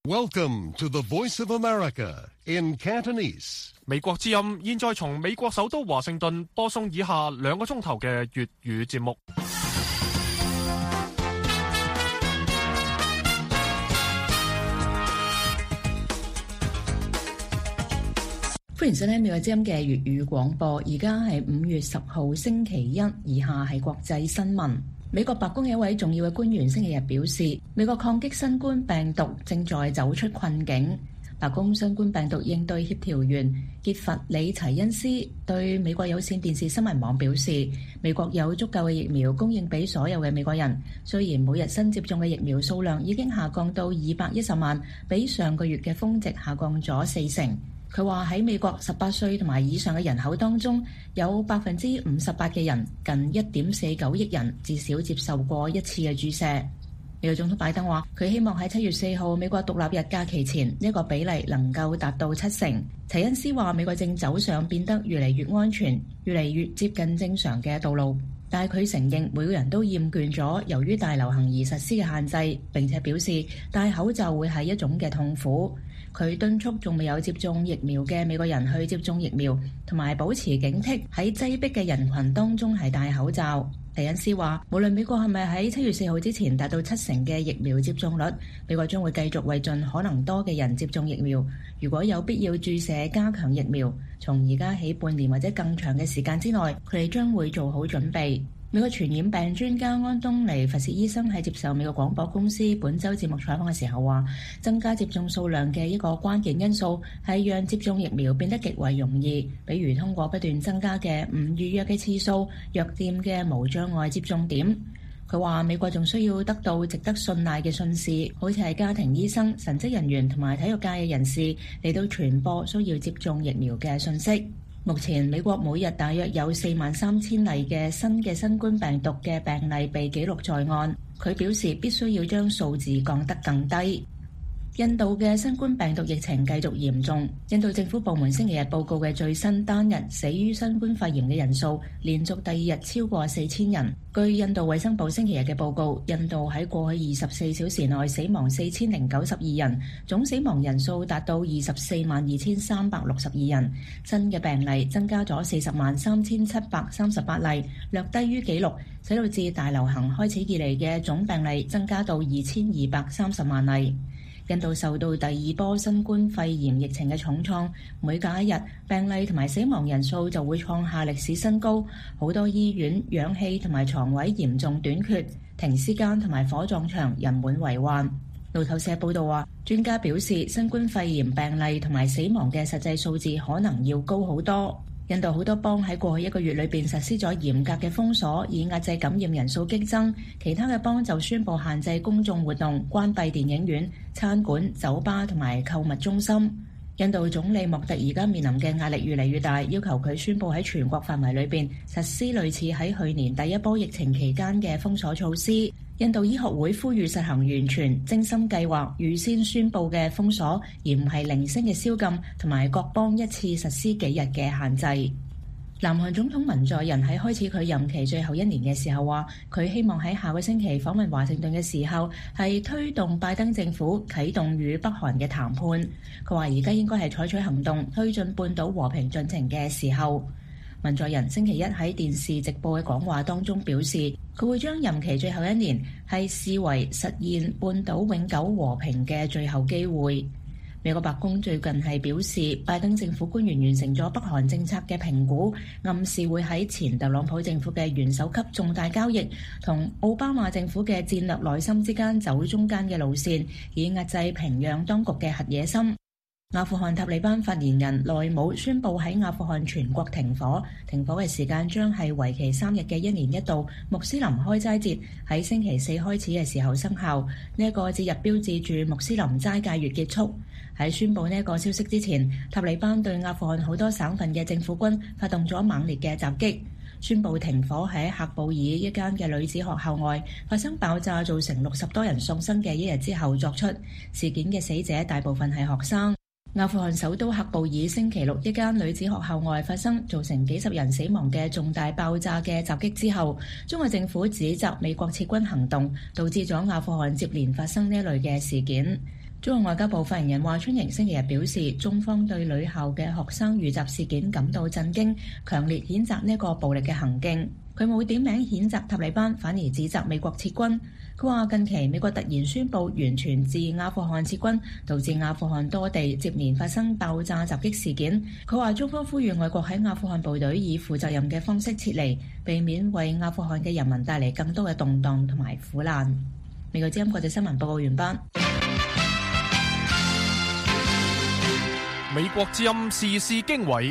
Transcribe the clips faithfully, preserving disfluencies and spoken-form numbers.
Welcome to the Voice of America in Cantonese. 美國之音現在從美國首都華盛頓播送以下兩個鐘頭嘅粵語節目。 歡迎收聽美國之音嘅粵語廣播，而家係五月十號星期一，以下係國際新聞。美國白宮有一位重要嘅官員星期日表示，美國抗擊新冠病毒正在走出困境。白宮新冠病毒應對協調員傑弗里齊恩斯對美國有線電視新聞網表示，美國有足夠嘅疫苗供應俾所有嘅美國人。雖然每日新接種嘅疫苗數量已經下降到二百一十萬，比上個月嘅峰值下降咗四成。佢話喺美國十八歲同埋以上嘅人口當中，有百分之五十八嘅人，近一點四九億人，至少接受過一次嘅注射。美國總統拜登話，佢希望喺七月四號美國獨立日假期前，呢個比例能夠達到七成。齊恩斯話，美國正走上變得越嚟越安全、越嚟越接近正常嘅道路，但係佢承認每個人都厭倦咗由於大流行而實施嘅限制，並且表示戴口罩會係一種嘅痛苦。佢敦促仲未有接種疫苗嘅美國人去接種疫苗，同埋保持警惕，喺擠迫嘅人群當中係戴口罩。齊恩斯話，無論美國係咪喺七月四號之前達到七成嘅疫苗接種率，美國將會繼續為盡可能多嘅人接種疫苗。如果有必要注射加強疫苗，從而家起半年或者更長嘅時間之內，佢哋將會做好準備。美國傳染病專家安東尼·佛士醫生喺接受美國廣播公司本週節目採訪嘅時候話，增加接種數量嘅一個關鍵因素係讓接種疫苗變得極為容易，比如通過不斷增加嘅唔預約嘅次數、藥店嘅無障礙接種點。佢話美國仲需要得到值得信賴嘅信使，好似係家庭醫生、神職人員同埋體育界嘅人士嚟到傳播需要接種疫苗嘅信息。目前美國每日大約有四萬三千例嘅新嘅新冠病毒嘅病例被記錄在案。佢表示必須要將數字降得更低。印度嘅新冠病毒疫情繼續嚴重。印度政府部門星期日報告嘅最新單日死於新冠肺炎嘅人數，連續第二日超過四千人。據印度衛生部星期日嘅報告，印度喺過去二十四小時內死亡四千零九十二人，總死亡人數達到二十四萬二千三百六十二人。新嘅病例增加咗四十萬三千七百三十八例，略低於紀錄，使到自大流行開始以嚟嘅總病例增加到二千二百三十萬例。印度受到第二波新冠肺炎疫情嘅重創，每隔一日病例同埋死亡人數就會創下歷史新高。好多醫院氧氣同埋床位嚴重短缺，停屍間同埋火葬場人滿為患。路透社報道話，專家表示新冠肺炎病例同埋死亡嘅實際數字可能要高好多。印度好多邦喺過去一個月裏邊實施咗嚴格嘅封鎖，以壓制感染人數激增。其他嘅邦就宣布限制公眾活動，關閉電影院、餐館、酒吧同埋購物中心。印度總理莫迪而家面臨嘅壓力越嚟越大，要求佢宣布喺全國範圍裏邊實施類似喺去年第一波疫情期間嘅封鎖措施。印度醫學會呼籲實行完全精心計劃、預先宣佈嘅封鎖，而唔係零星嘅宵禁，同埋各邦一次實施幾日嘅限制。南韓總統文在寅喺開始佢任期最後一年嘅時候話，佢希望喺下個星期訪問華盛頓嘅時候，係推動拜登政府啟動與北韓嘅談判。佢話而家應該係採取行動，推進半島和平進程嘅時候。文在寅星期一喺電視直播嘅講話當中表示，佢會將任期最後一年係視為實現半島永久和平嘅最後機會。美國白宮最近係表示，拜登政府官員完成咗北韓政策嘅評估，暗示會喺前特朗普政府嘅元首級重大交易同奧巴馬政府嘅戰略內心之間走中間嘅路線，以壓制平壤當局嘅核野心。阿富汗塔利班發言人內姆宣布喺阿富汗全國停火，停火嘅時間將係為期三日嘅一年一度穆斯林開齋節，喺星期四開始嘅時候生效。呢一個節日標誌住穆斯林齋戒月結束。喺宣布呢一個消息之前，塔利班對阿富汗好多省份嘅政府軍發動咗猛烈嘅襲擊。宣布停火喺喀布爾一間嘅女子學校外發生爆炸，造成六十多人喪生嘅一日之後作出。事件嘅死者大部分係學生。阿富汗首都喀布爾星期六一間女子學校外發生造成幾十人死亡嘅重大爆炸嘅襲擊之後，中國政府指責美國撤軍行動導致咗阿富汗接連發生呢類嘅事件。 中國外交部發言人華春瑩星期日表示，中方對女校嘅學生遇襲事件感到震驚，強烈譴責呢個暴力嘅行徑。佢冇點名譴責塔利班，反而指責美國撤軍。佢話近期美國突然宣布完全自阿富汗撤軍，導致阿富汗多地接連發生爆炸襲擊事件。佢話中方呼籲外國喺阿富汗部隊以負責任嘅方式撤離，避免為阿富汗嘅人民帶嚟更多嘅動盪同埋苦難。美國之音國際新聞報告完畢。 美國之音時事經緯。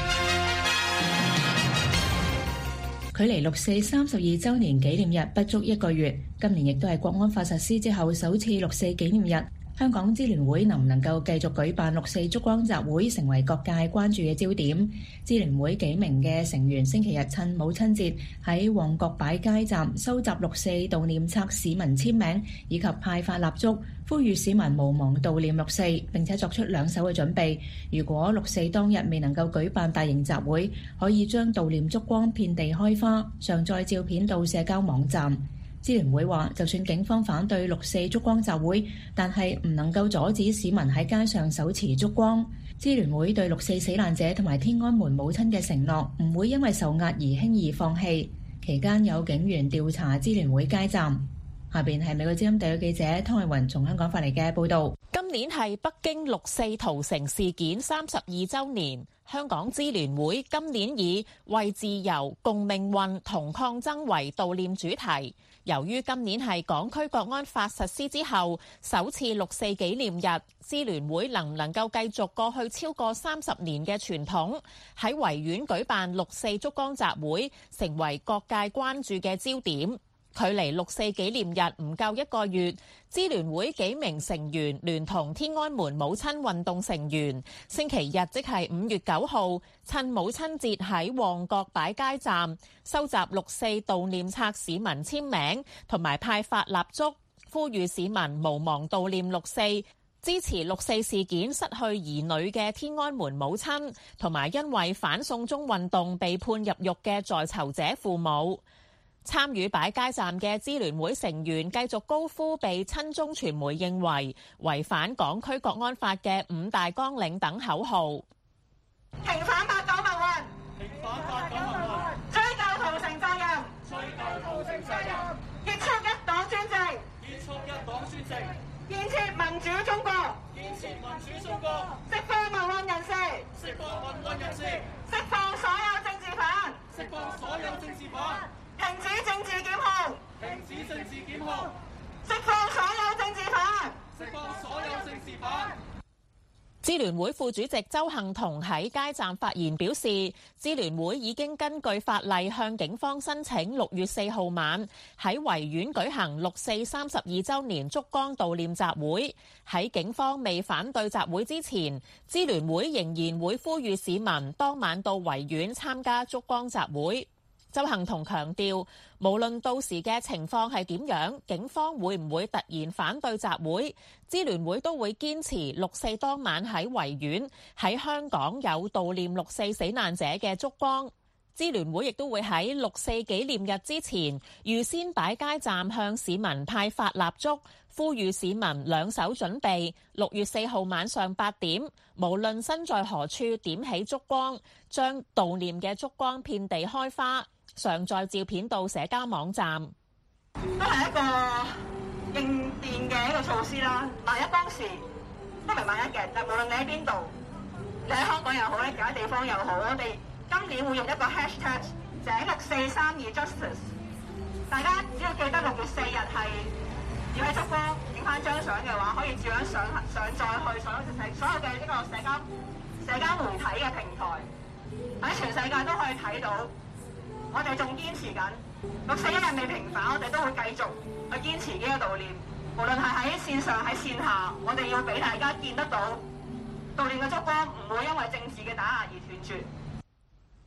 距離六四三十二週年紀念日不足一個月，今年亦都係國安法實施之後首次六四紀念日。香港支聯會能唔能夠繼續舉辦六四燭光集會，成為各界關注嘅焦點。支聯會幾名嘅成員星期日趁母親節喺旺角擺街站收集六四悼念冊市民簽名，以及派發蠟燭，呼籲市民無忘悼念六四，並且作出兩手嘅準備。如果六四當日未能夠舉辦大型集會，可以將悼念燭光遍地開花，上載照片到社交網站。支聯會話，就算警方反對六四燭光集會，但係唔能夠阻止市民喺街上手持燭光。支聯會對六四死難者同埋天安門母親嘅承諾，唔會因為受壓而輕易放棄。期間有警員調查支聯會街站。下邊係美國之音特約記者湯慧雲從香港發嚟嘅報導。 今年係北京六四屠城事件三十二週年，香港支聯會今年以為自由、共命運、同抗爭為悼念主題。由於今年係港區國安法實施之後首次六四紀念日，支聯會能唔能夠繼續過去超過三十年嘅傳統，喺維園舉辦六四燭光集會，成為各界關注嘅焦點。距離六四紀念日唔夠一個月，支聯會幾名成員聯同天安門母親運動成員，星期日即係五月九號，趁母親節喺旺角擺街站收集六四悼念冊市民簽名，同埋派發蠟燭，呼籲市民無忘悼念六四，支持六四事件失去兒女嘅天安門母親，同埋因為反送中運動被判入獄嘅在囚者父母。參與擺街站嘅支聯會成員繼續高呼被親中傳媒認為違反港區國安法嘅五大綱領等口號。 平反八九民運，平反八九民運，追究屠城責任，追究屠城責任，結束一黨專政，結束一黨專政，建設民主中國，建設民主中國，釋放民運人士，釋放民運人士，釋放所有政治犯，釋放所有政治犯。停止政治檢控，停止政治檢控，釋放所有政治犯，釋放所有政治犯。 支聯會副主席周幸彤喺街站發言表示，支聯會已經根據法例向警方申請六月四號晚喺維園舉行六四三十二週年燭光悼念集會。喺警方未反對集會之前，支聯會仍然會呼籲市民當晚到維園參加燭光集會。周幸彤強調，無論到時嘅情況係點樣，警方會唔會突然反對集會，支聯會都會堅持六四當晚喺維園喺香港有悼念六四死難者嘅燭光。支聯會亦都會喺六四紀念日之前預先擺街站向市民派發蠟燭，呼籲市民兩手準備，六月四號晚上八點，無論身在何處點起燭光，將悼念嘅燭光遍地開花，上載照片到社交網站。 都係一個應變嘅一個措施啦。萬一當時都唔係萬一嘅，但無論你喺邊度，你喺香港又好，你其他地方又好，我哋今年會用一個 hashtag 就係六四三二 justice。大家只要記得六月四日係要喺燭光影翻張相嘅話，可以照樣上上載去所有所有嘅呢個社交社交媒體嘅平台，喺全世界都可以睇到。我哋仲堅持緊六四一日未平反，我哋都會繼續去堅持呢個悼念。無論係喺線上喺線下，我哋要俾大家見得到悼念嘅燭光唔會因為政治嘅打壓而斷絕。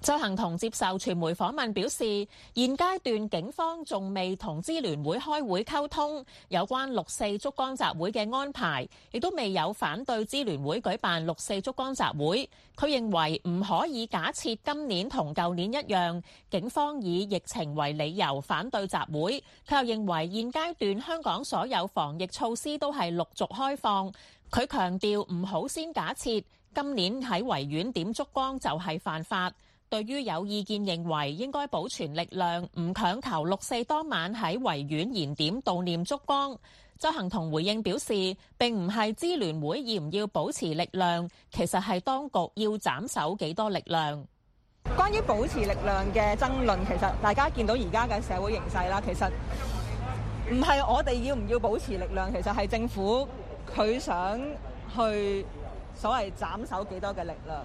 鄒幸彤接受傳媒訪問表示，現階段警方仲未同支聯會開會溝通有關六四燭光集會嘅安排，亦都未有反對支聯會舉辦六四燭光集會。佢認為唔可以假設今年同舊年一樣，警方以疫情為理由反對集會。佢又認為現階段香港所有防疫措施都係陸續開放。佢強調唔好先假設今年喺維園點燭光就係犯法。對於有意見認為應該保存力量，唔強求六四當晚喺維園燃點悼念燭光，鄒幸彤回應表示，並唔係支聯會要唔要保持力量，其實係當局要斬首幾多力量。 關於保持力量嘅爭論，其實大家見到而家嘅社會形勢啦，其實唔係我哋要唔要保持力量，其實係政府佢想去所謂斬首幾多嘅力量。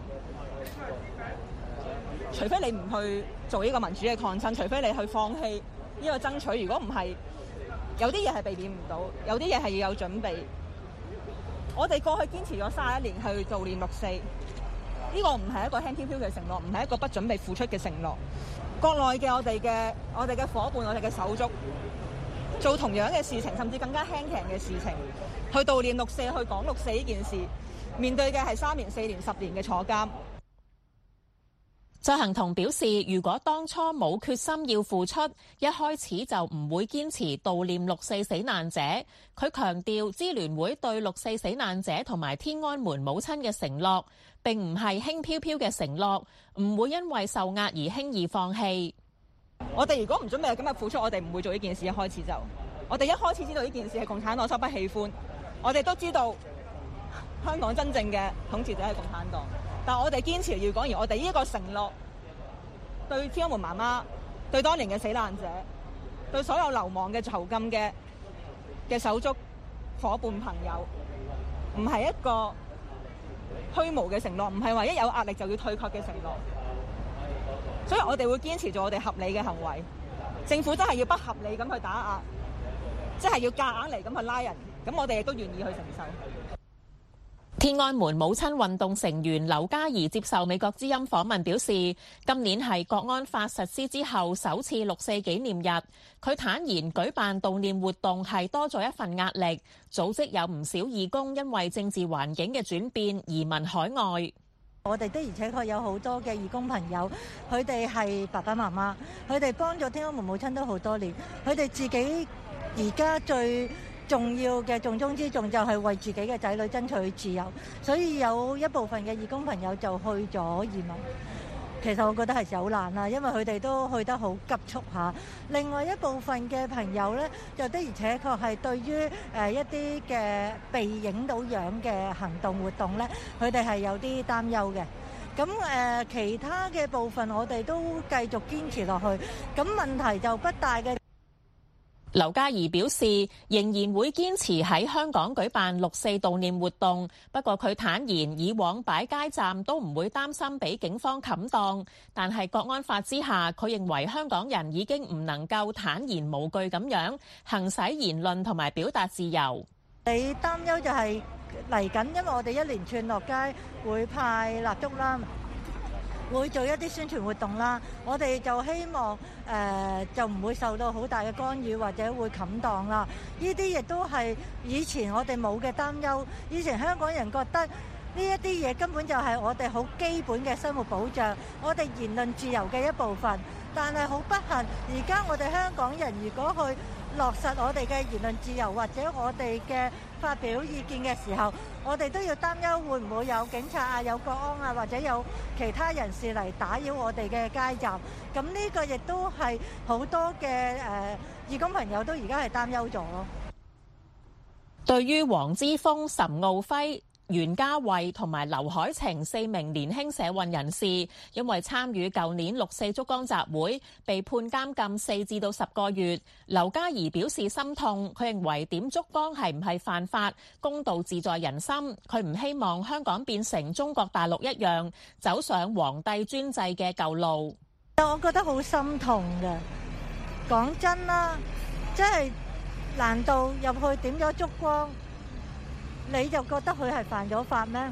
除非你唔去做呢個民主嘅抗爭，除非你去放棄呢個爭取，如果唔係，有啲嘢係避免唔到，有啲嘢係要有準備。我哋過去堅持咗三十一年去悼念六四，呢個唔係一個輕飄飄嘅承諾，唔係一個不準備付出嘅承諾。國內嘅我哋嘅我哋嘅夥伴，我哋嘅手足，做同樣嘅事情，甚至更加輕鬆嘅事情，去悼念六四，去講六四呢件事，面對嘅係三年、四年、十年嘅坐監。 鄒幸彤表示，如果當初冇決心要付出，一開始就唔會堅持悼念六四死難者。佢強調，支聯會對六四死難者同埋天安門母親嘅承諾，並唔係輕飄飄嘅承諾，唔會因為受壓而輕易放棄。 我哋如果唔準備今日付出，我哋唔會做呢件事。一開始就，我哋一開始知道呢件事係共產黨所不喜歡，我哋都知道香港真正嘅統治者係共產黨。但我哋堅持要講，而我哋呢一個承諾，對天安門媽媽、對當年嘅死難者、對所有流亡嘅囚禁嘅嘅手足、伙伴、朋友，唔係一個虛無嘅承諾，唔係話一有壓力就要退卻嘅承諾。所以我哋會堅持做我哋合理嘅行為。政府真係要不合理咁去打壓，即係要夾硬嚟咁去拉人，咁我哋亦都願意去承受。 天安門母親運動成員劉嘉兒接受美國之音訪問表示，今年係國安法實施之後首次六四紀念日。佢坦言舉辦悼念活動係多咗一份壓力，組織有唔少義工因為政治環境嘅轉變移民海外。 我哋的而且確有好多嘅義工朋友，佢哋係爸爸媽媽，佢哋幫咗天安門母親都好多年，佢哋自己而家最重要嘅重中之重就係為自己嘅仔女爭取自由，所以有一部分嘅義工朋友就去咗移民。其實我覺得係有難啦，因為佢哋都去得好急促下。另外一部分嘅朋友呢，就的而且確係對於誒一啲嘅被影到樣嘅行動活動呢，佢哋係有啲擔憂嘅。咁誒其他嘅部分我哋都繼續堅持落去，咁問題就不大嘅。 劉嘉兒表示，仍然會堅持喺香港舉辦六四悼念活動，不過佢坦言以往擺街站都唔會擔心俾警方冚檔，但係國安法之下，佢認為香港人已經唔能夠坦然無懼咁樣行使言論同埋表達自由。 你擔憂就係嚟緊，因為我哋一連串落街會派蠟燭啦，會做一啲宣傳活動啦，我哋就希望誒、呃、就唔會受到好大嘅干擾或者會冚檔啦。呢啲亦都係以前我哋冇嘅擔憂。以前香港人覺得呢一啲嘢根本就係我哋好基本嘅生活保障，我哋言論自由嘅一部分。但係好不幸，而家我哋香港人如果去落實我哋嘅言論自由或者我哋嘅發表意見嘅時候，我哋都要擔憂會唔會有警察啊、有國安啊，或者有其他人士嚟打擾我哋嘅街站。咁呢個亦都係好多嘅誒、呃、義工朋友都而家係擔憂咗咯。 對於黃之鋒、岑敖暉、袁嘉蔚同埋劉海晴四名年輕社運人士，因為參與舊年六四燭光集會，被判監禁四至到十個月。劉嘉兒表示心痛，佢認為點燭光係唔係犯法，公道自在人心。佢唔希望香港變成中國大陸一樣，走上皇帝專制嘅舊路。 我覺得好心痛嘅，講真啦，即係難道入去點咗燭光，你就覺得佢係犯咗法咩？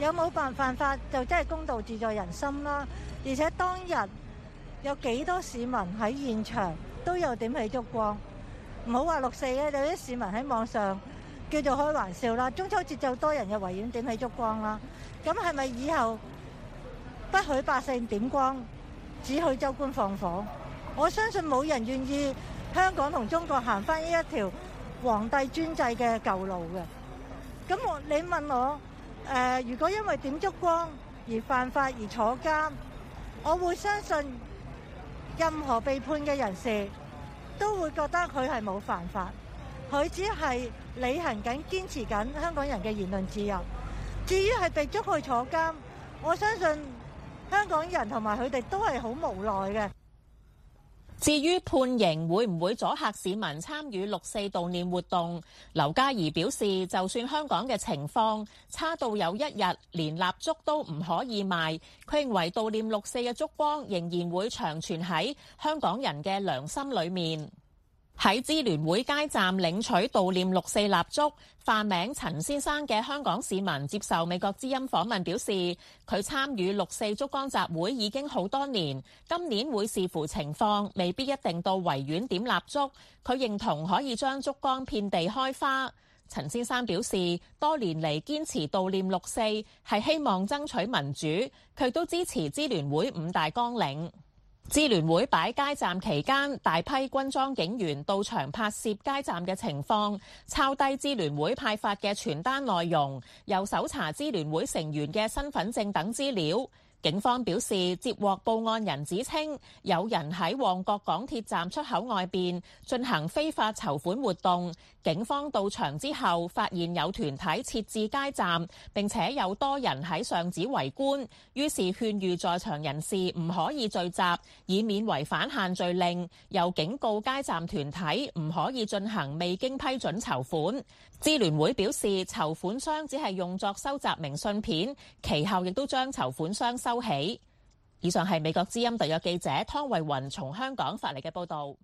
有冇辦犯法就真係公道自在人心啦。而且當日有幾多市民喺現場都有點起燭光，唔好話六四咧，有啲市民喺網上叫做開玩笑啦。中秋節就多人入維園點起燭光啦。咁係咪以後不許百姓點光，只許州官放火？我相信冇人願意香港同中國行翻呢一條皇帝專制嘅舊路嘅。咁我你問我誒、呃，如果因為點燭光而犯法而坐監，我會相信任何被判嘅人士都會覺得佢係冇犯法，佢只係履行緊、堅持緊香港人嘅言論自由。至於係被捉去坐監，我相信香港人同埋佢哋都係好無奈嘅。 至於判刑會唔會阻嚇市民參與六四悼念活動，劉嘉怡表示，就算香港嘅情況差到有一日連蠟燭都唔可以賣，佢認為悼念六四嘅燭光仍然會長存喺香港人嘅良心裏面。喺支聯會街站領取悼念六四蠟燭，化名陳先生嘅香港市民接受美國之音訪問表示，佢參與六四燭光集會已經好多年，今年會視乎情況，未必一定到維園點蠟燭。佢認同可以將燭光遍地開花。陳先生表示，多年嚟堅持悼念六四係希望爭取民主，佢都支持支聯會五大綱領。支聯會擺街站期間，大批軍裝警員到場拍攝街站嘅情況，抄低支聯會派發嘅傳單內容，又搜查支聯會成員嘅身份證等資料。警方表示，接獲報案人指稱，有人喺旺角港鐵站出口外邊進行非法籌款活動。警方到場之後，發現有團體設置街站，並且有多人喺上址圍觀，於是勸喻在場人士唔可以聚集，以免違反限聚令。又警告街站團體唔可以進行未經批准籌款。支聯會表示，籌款箱只係用作收集明信片，其後亦都將籌款箱收起。以上係美國之音特約記者湯慧雲從香港發嚟嘅報導。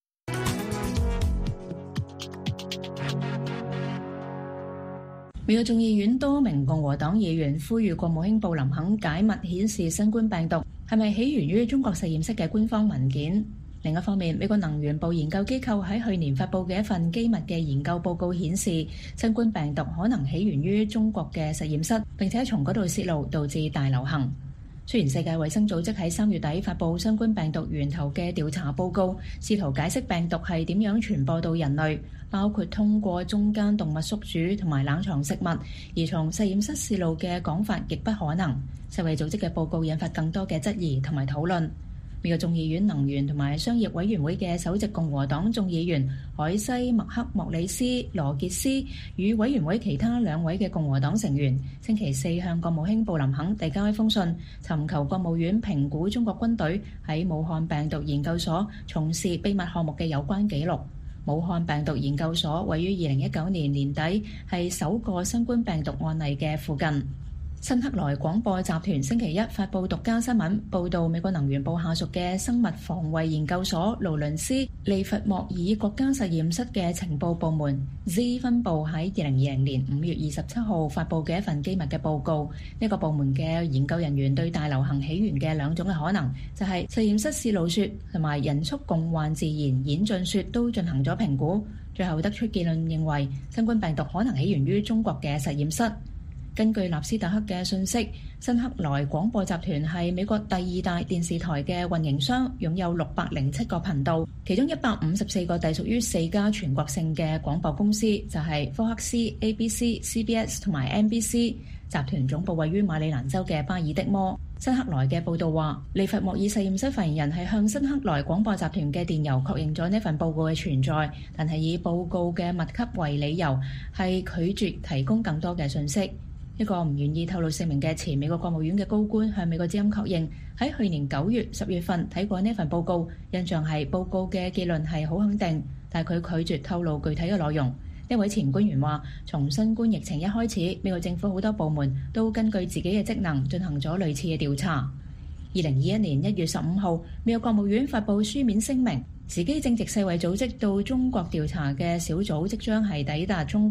美國眾議院多名共和黨議員呼籲國務卿布林肯解密顯示新冠病毒係咪起源於中國實驗室嘅官方文件。另一方面，美國能源部研究機構喺去年發布嘅一份機密嘅研究報告顯示，新冠病毒可能起源於中國嘅實驗室，並且從嗰度泄露，導致大流行。雖然世界衛生組織喺三月底發布新冠病毒源頭嘅調查報告，試圖解釋病毒係點樣傳播到人類，包括通過中間動物宿主同埋冷藏食物，而從實驗室泄露嘅講法極不可能。世衛組織嘅報告引發更多嘅質疑同埋討論。美國眾議院能源同埋商業委員會嘅首席共和黨眾議員海西麥克莫里斯羅傑斯與委員會其他兩位嘅共和黨成員星期四向國務卿布林肯遞交一封信，尋求國務院評估中國軍隊喺武漢病毒研究所從事秘密項目嘅有關記錄。武漢病毒研究所位於二零一九年年底，係首個新冠病毒案例嘅附近。辛克萊廣播集團星期一發佈獨家新聞，報導美國能源部下屬嘅生物防衛研究所勞倫斯利弗莫爾國家實驗室嘅情報部門 Z 分部喺二零二零年五月二十七號發佈嘅一份機密嘅報告。呢個部門嘅研究人員對大流行起源嘅兩種嘅可能，就係實驗室泄露説同埋人畜共患自然演進説都進行咗評估，最後得出結論認為新冠病毒可能起源於中國嘅實驗室。根據納斯達克嘅信息，辛克萊廣播集團係美國第二大電視台嘅運營商，擁有六百零七個頻道，其中一百五十四個隸屬於四家全國性嘅廣播公司，就係福克斯、A B C、C B S 同埋 N B C。集團總部位於馬里蘭州嘅巴爾的摩。辛克萊嘅報導話，利弗莫爾實驗室發言人係向辛克萊廣播集團嘅電郵確認咗呢份報告嘅存在，但係以報告嘅密級為理由，係拒絕提供更多嘅信息。一個唔願意透露姓名嘅前美國國務院嘅高官向美國之音確認，喺去年九月、十月份睇過呢份報告，印象係報告嘅結論係好肯定，但係佢拒絕透露具體嘅內容。呢位前官員話，從新冠疫情一開始，美國政府好多部門都根據自己嘅職能進行咗類似嘅調查。二零二一年一月十五號，美國國務院發布書面聲明，時機正值世衛組織到中國調查嘅小組即將係抵達中國。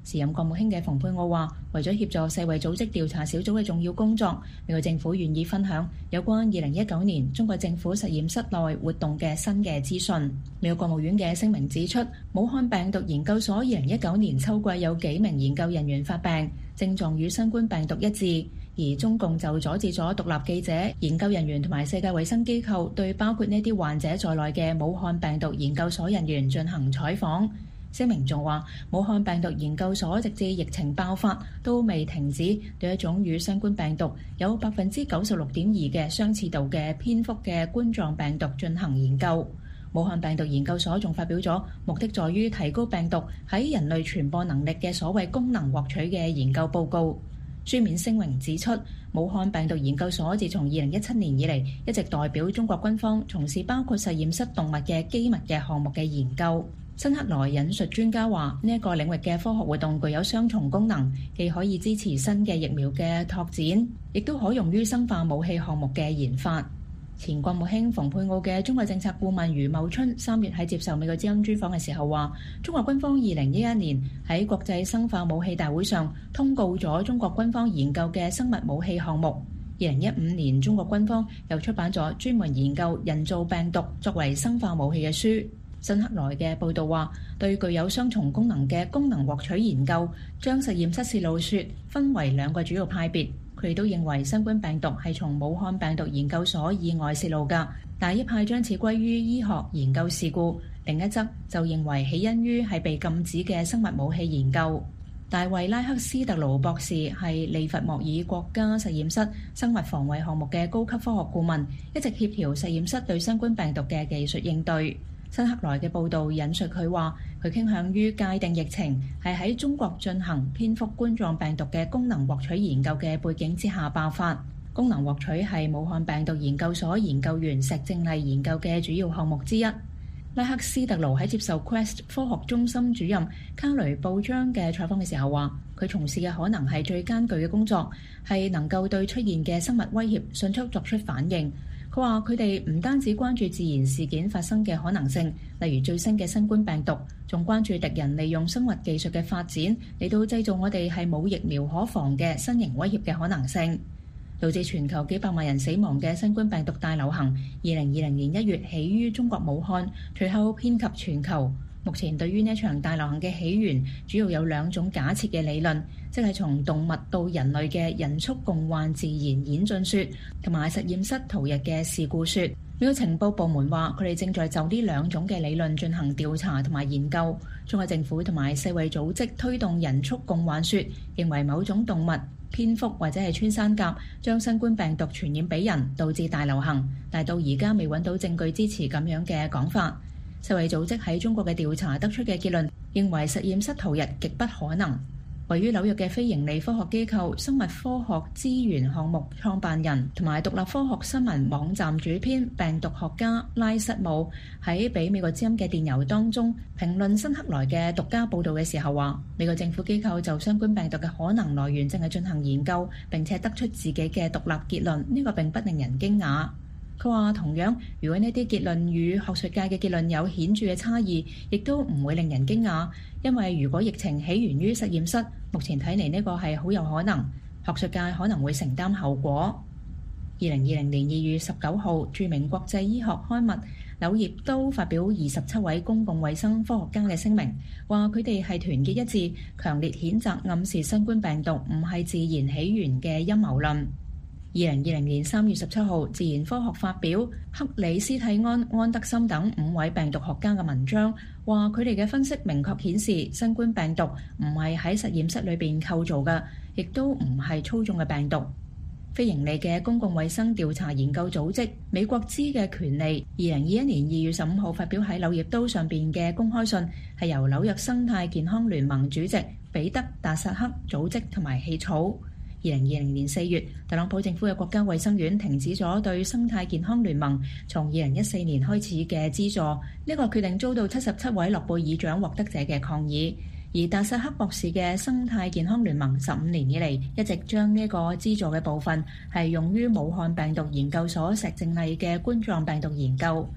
時任國務卿嘅蓬佩奧話，為咗協助世衛組織調查小組嘅重要工作，美國政府願意分享有關二零一九年中國政府實驗室內活動嘅新嘅資訊。美國國務院嘅聲明指出，武漢病毒研究所二零一九年秋季有幾名研究人員發病，症狀與新冠病毒一致，而中共就阻止咗獨立記者、研究人員同埋世界衛生機構對包括呢啲患者在內嘅武漢病毒研究所人員進行採訪。聲明仲話，武漢病毒研究所直至疫情爆發都未停止對一種與新冠病毒有百分之九十六點二嘅相似度嘅蝙蝠嘅冠狀病毒進行研究。武漢病毒研究所仲發表咗目的在於提高病毒喺人類傳播能力嘅所謂功能獲取嘅研究報告。書面聲明指出，武漢病毒研究所自從二零一七年以嚟一直代表中國軍方從事包括實驗室動物嘅機密嘅項目嘅研究。辛克萊引述專家話，呢一個領域嘅科學活動具有雙重功能，既可以支持新嘅疫苗嘅拓展，亦都可用於生化武器項目嘅研發。前國務卿蓬佩奧嘅中國政策顧問余茂春三月喺接受美國之音專訪嘅時候話，中國軍方二零一一年喺國際生化武器大會上通告咗中國軍方研究嘅生物武器項目。二零一五年，中國軍方又出版咗專門研究人造病毒作為生化武器嘅書。辛克萊嘅報導話，對具有雙重功能嘅功能獲取研究，將實驗室泄露說分為兩個主要派別。佢哋都認為新冠病毒係從武漢病毒研究所以外泄露㗎，但一派將此歸於醫學研究事故，另一則就認為起因於係被禁止嘅生物武器研究。大衛拉克斯特勞博士係利弗莫爾國家實驗室生物防衛項目嘅高級科學顧問，一直協調實驗室對新冠病毒嘅技術應對。辛克萊嘅報導引述佢話，佢傾向於界定疫情係喺中國進行蝙蝠冠狀病毒嘅功能獲取研究嘅背景之下爆發。功能獲取係武漢病毒研究所研究員石正麗研究嘅主要項目之一。拉克斯特勞喺接受 Quest 科學中心主任卡雷報章嘅採訪嘅時候話，佢從事嘅可能係最艱巨嘅工作，係能夠對出現嘅生物威脅迅速作出反應。佢話：佢哋唔單止關注自然事件發生嘅可能性，例如最新嘅新冠病毒，仲關注敵人利用生物技術嘅發展嚟到製造我哋係冇疫苗可防嘅新型威脅嘅可能性。導致全球幾百萬人死亡嘅新冠病毒大流行，二零二零年一月起於中國武漢，隨後遍及全球。目前對於呢場大流行嘅起源，主要有兩種假設嘅理論，即係從動物到人類嘅人畜共患自然演進說，同埋實驗室逃逸嘅事故說。美國情報部門話，佢哋正在就呢兩種嘅理論進行調查同埋研究。中國政府同埋世衛組織推動人畜共患說，認為某種動物，蝙蝠或者係穿山甲將新冠病毒傳染俾人，導致大流行，但到而家未揾到證據支持咁樣嘅講法。世衛組織喺中國嘅調查得出嘅結論，認為實驗室逃逸極不可能。位於紐約嘅非營利科學機構生物科學資源項目創辦人同埋獨立科學新聞網站主編病毒學家拉瑟姆喺俾美國之音嘅電郵當中評論辛克萊嘅獨家報導嘅時候話，美國政府機構就新冠病毒嘅可能來源正係進行研究，並且得出自己嘅獨立結論，呢個並不令人驚訝。佢話同樣，如果呢啲結論與學術界嘅結論有顯著嘅差異，亦都唔會令人驚訝，因為如果疫情起源於實驗室，目前睇嚟呢個係好有可能，學術界可能會承擔後果。二零二零年二月十九號，著名國際醫學刊物《柳葉刀》發表二十七位公共衛生科學家嘅聲明，話佢哋係團結一致，強烈譴責暗示新冠病毒唔係自然起源嘅陰謀論。二零二零年三月十七號，自然科學發表克里斯蒂安、安德森等五位病毒學家嘅文章，話佢哋嘅分析明確顯示新冠病毒唔係喺實驗室裏邊構造嘅，亦都唔係操縱嘅病毒。非營利嘅公共衛生調查研究組織美國知嘅權利，二零二一年二月十五號發表喺柳葉刀上邊嘅公開信，係由紐約生態健康聯盟主席彼得達薩克組織同埋起草。二零二零年四月，特朗普政府嘅國家衛生院停止咗對生態健康聯盟從二零一四年開始嘅資助，呢個決定遭到七十七位諾貝爾獎獲得者嘅抗議。而達薩克博士嘅生態健康聯盟十五年以嚟一直將呢個資助嘅部分係用於武漢病毒研究所石正麗嘅冠狀病毒研究。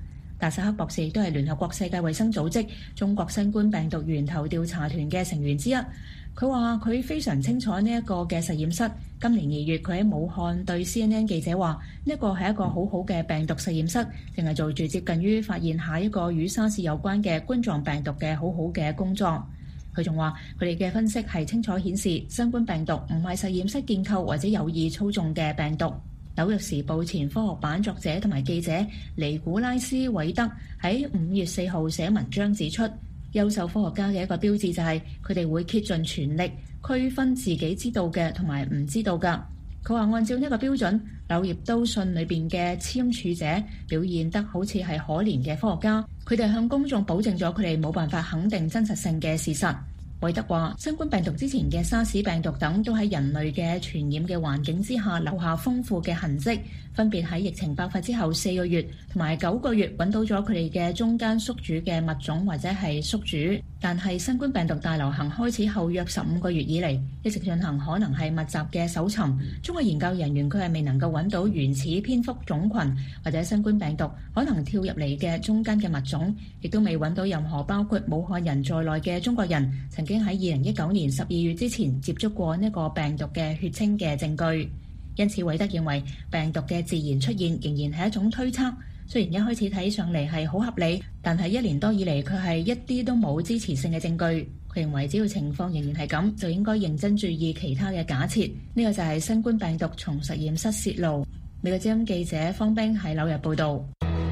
達薩克博士亦都係聯合國世界衛生組織中國新冠病毒源頭調查團嘅成員之一。佢話佢非常清楚呢一個嘅實驗室。今年二月，佢喺武漢對 C N N 記者話：呢一個係一個好好嘅病毒實驗室，淨係做住接近於發現下一個與沙士有關嘅冠狀病毒嘅好好嘅工作。佢仲話：佢哋嘅分析係清楚顯示，新冠病毒唔係實驗室建構或者有意操縱嘅病毒。紐約時報前科學版作者同埋記者尼古拉斯·韋德喺五月四號寫文章指出，優秀科學家嘅一個標誌就係佢哋會竭盡全力區分自己知道嘅同埋唔知道㗎。佢話按照呢個標準，柳葉刀信裏邊嘅簽署者表現得好似係可憐嘅科學家，佢哋向公眾保證咗佢哋冇辦法肯定真實性嘅事實。韋德話：新冠病毒之前嘅沙士病毒等都喺人類嘅傳染嘅環境之下留下豐富嘅痕跡，分別喺疫情爆發之後四個月同埋九個月揾到咗佢哋嘅中間宿主嘅物種或者係宿主。但係新冠病毒大流行開始後約十五個月以嚟，一直進行可能係密集嘅搜尋。中國研究人員佢係未能夠揾到原始蝙蝠種群或者新冠病毒可能跳入嚟嘅中間嘅物種，亦都未揾到任何包括武漢人在內嘅中國人曾經喺二零一九年十二月之前接觸過呢個病毒嘅血清嘅證據。因此，韋德認為病毒嘅自然出現仍然係一種推測。雖然一開始睇上嚟係好合理，但係一年多以嚟佢係一啲都冇支持性嘅證據。佢認為只要情況仍然係咁，就應該認真注意其他嘅假設。呢個就係新冠病毒從實驗室泄露。美國之音記者方冰喺紐約報導。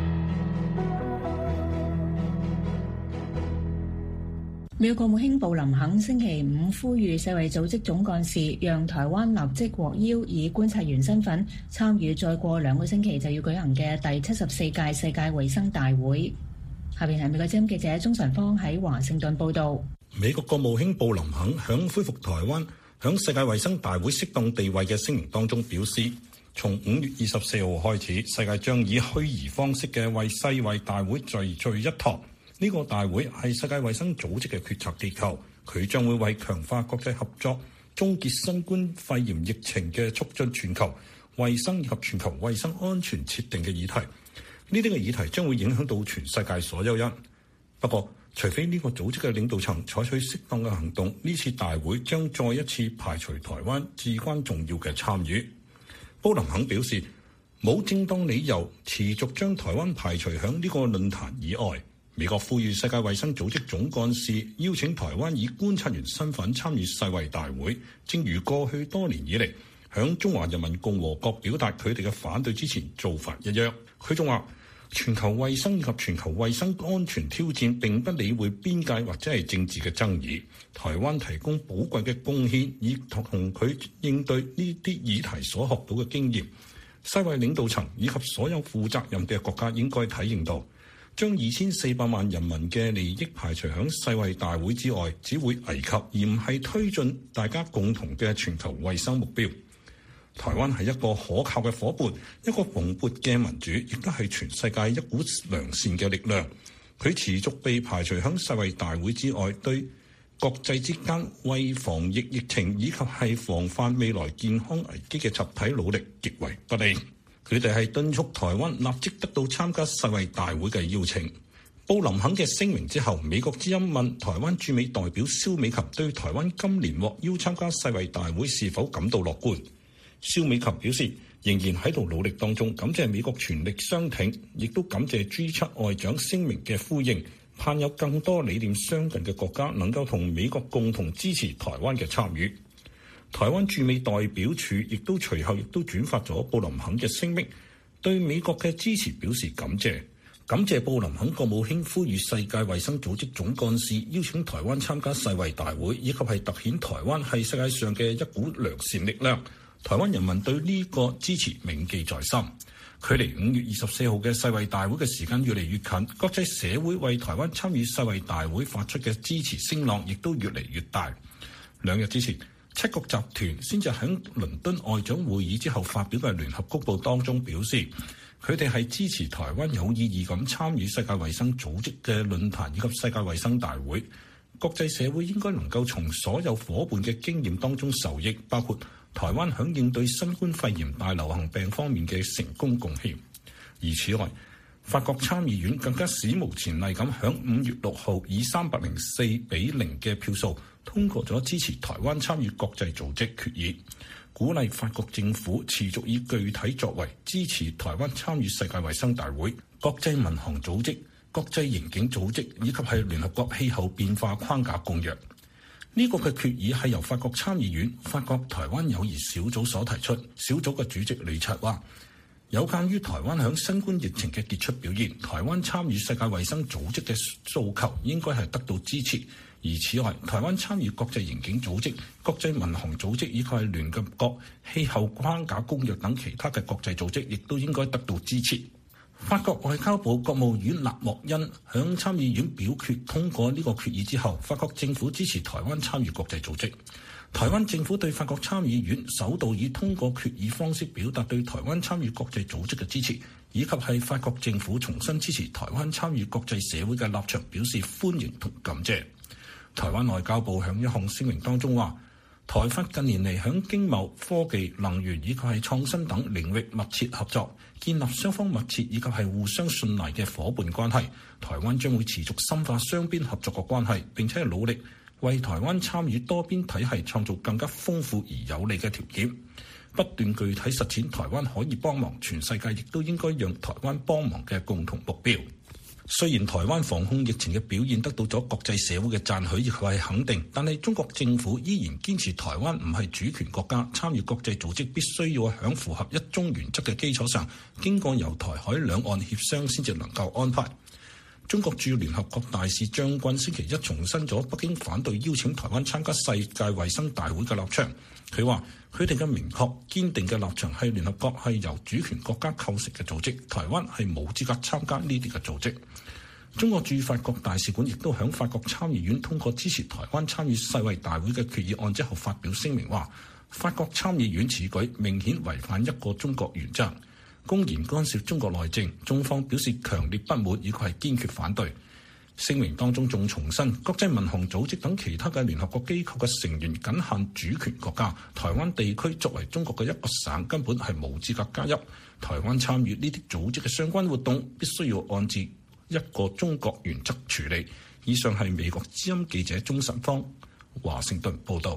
美國國務卿布林肯星期五呼籲世衛組織總幹事讓台灣立即獲邀以觀察員身份參與再過兩個星期就要舉行嘅第七十四屆世界衛生大會。下邊係美國之音記者鍾晨芳喺華盛頓報導。 美國國務卿布林肯響恢復台灣響世界衛生大會適當地位嘅聲明當中表示，從五月二十四號開始，世界將以虛擬方式嘅為世衛大會聚聚一堂。呢個大會係世界衛生組織嘅決策機構，佢將會為強化國際合作、終結新冠肺炎疫情嘅促進全球衛生以及全球衛生安全設定嘅議題。呢啲嘅議題將會影響到全世界所有人。不過，除非呢個組織嘅領導層採取適當嘅行動，呢次大會將再一次排除台灣至關重要嘅參與。布林肯表示，冇正當理由持續將台灣排除響呢個論壇以外。美國呼籲世界衛生組織總幹事邀請台灣以觀察員身份參與世衛大會，正如過去多年以嚟響中華人民共和國表達佢哋嘅反對之前做法一樣。佢仲話，全球衛生以及全球衛生安全挑戰並不理會邊界或者係政治嘅爭議，台灣提供寶貴嘅貢獻，以同佢應對呢啲議題所學到嘅經驗。世衛領導層以及所有負責任嘅國家應該體認到，將二千四百萬人民嘅利益排除響世衛大會之外，只會危及而唔係推進大家共同嘅全球衛生目標。台灣係一個可靠嘅夥伴，一個蓬勃嘅民主，亦都係全世界一股良善嘅力量。佢持續被排除響世衛大會之外，對國際之間為防疫疫情以及係防範未來健康危機嘅集體努力極為不利。佢哋係敦促台灣立即得到參加世衛大會嘅邀請。布林肯嘅聲明之後，美國之音問台灣駐美代表蕭美琴對台灣今年獲邀參加世衛大會是否感到樂觀。蕭美琴表示，仍然喺度努力當中，感謝美國全力相挺，亦都感謝 G 七外長聲明嘅呼應，盼有更多理念相近嘅國家能夠同美國共同支持台灣嘅參與。台灣駐美代表處亦都隨後亦都轉發咗布林肯嘅聲明，對美國嘅支持表示感謝，感謝布林肯國務卿呼籲世界衛生組織總幹事邀請台灣參加世衛大會，以及係凸顯台灣係世界上嘅一股良善力量。台灣人民對呢個支持銘記在心。距離五月二十四號嘅世衛大會嘅時間越嚟越近，國際社會為台灣參與世衛大會發出嘅支持聲浪亦都越嚟越大。兩日之前，七國集團先至喺倫敦外長會議之後發表嘅聯合公報當中表示，佢哋係支持台灣有意義咁參與世界衛生組織嘅論壇以及世界衛生大會。國際社會應該能夠從所有夥伴嘅經驗當中受益，包括台灣響應對新冠肺炎大流行病方面嘅成功貢獻。而此外， 法國參議院更加史無前例咁響五月六號以三百零四比零嘅票數通過咗支持台灣參與國際組織決議，鼓勵法國政府持續以具體作為支持台灣參與世界衛生大會、國際民航組織、國際刑警組織以及係聯合國氣候變化框架公約。呢、這個嘅決議係由法國參議院法國台灣友誼小組所提出，小組嘅主席李察話，有鑑於台灣響新冠疫情嘅傑出表現，台灣參與世界衛生組織嘅訴求應該係得到支持。而此外，台灣參與國際刑警組織、國際民航組織以及係聯合國氣候框架公約等其他嘅國際組織，亦都應該得到支持。法國外交部國務院勒莫恩響參議院表決通過呢個決議之後，法國政府支持台灣參與國際組織。台灣政府對法國參議院首度以通過決議方式表達對台灣參與國際組織嘅支持，以及係法國政府重新支持台灣參與國際社會嘅立場表示歡迎同感謝。台灣外交部響一項聲明當中話，台法近年嚟響經貿、科技、能源以及係創新等領域密切合作，建立雙方密切以及係互相信賴嘅夥伴關係。台灣將會持續深化雙邊合作嘅關係，並且係努力為台灣參與多邊體系創造更加豐富而有利嘅條件，不斷具體實踐台灣可以幫忙，全世界亦都應該讓台灣幫忙嘅共同目標。雖然台灣防控疫情嘅表現得到咗國際社會嘅讚許亦係肯定，但係中國政府依然堅持台灣唔係主權國家，參與國際組織必須要喺符合一中原則嘅基礎上，經過由台海兩岸協商先至能夠安排。中國駐聯合國大使張軍星期一重申咗北京反對邀請台灣參加世界衛生大會嘅立場。佢話佢哋嘅明確堅定嘅立場係聯合國係由主權國家構成嘅組織，台灣係冇資格參加呢啲嘅組織。中國駐法國大使館亦都響法國參議院通過支持台灣參與世衛大會嘅決議案之後發表聲明話，法國參議院此舉明顯違反一個中國原則，公然干涉中國內政，中方表示強烈不滿以及係堅決反對。聲明當中仲重申，國際民航組織等其他嘅聯合國機構嘅成員僅限主權國家，台灣地區作為中國嘅一個省，根本係冇資格加入。台灣參與呢啲組織嘅相關活動，必須要按照一個中國原則處理。以上係美國之音記者鍾晨芳華盛頓報道。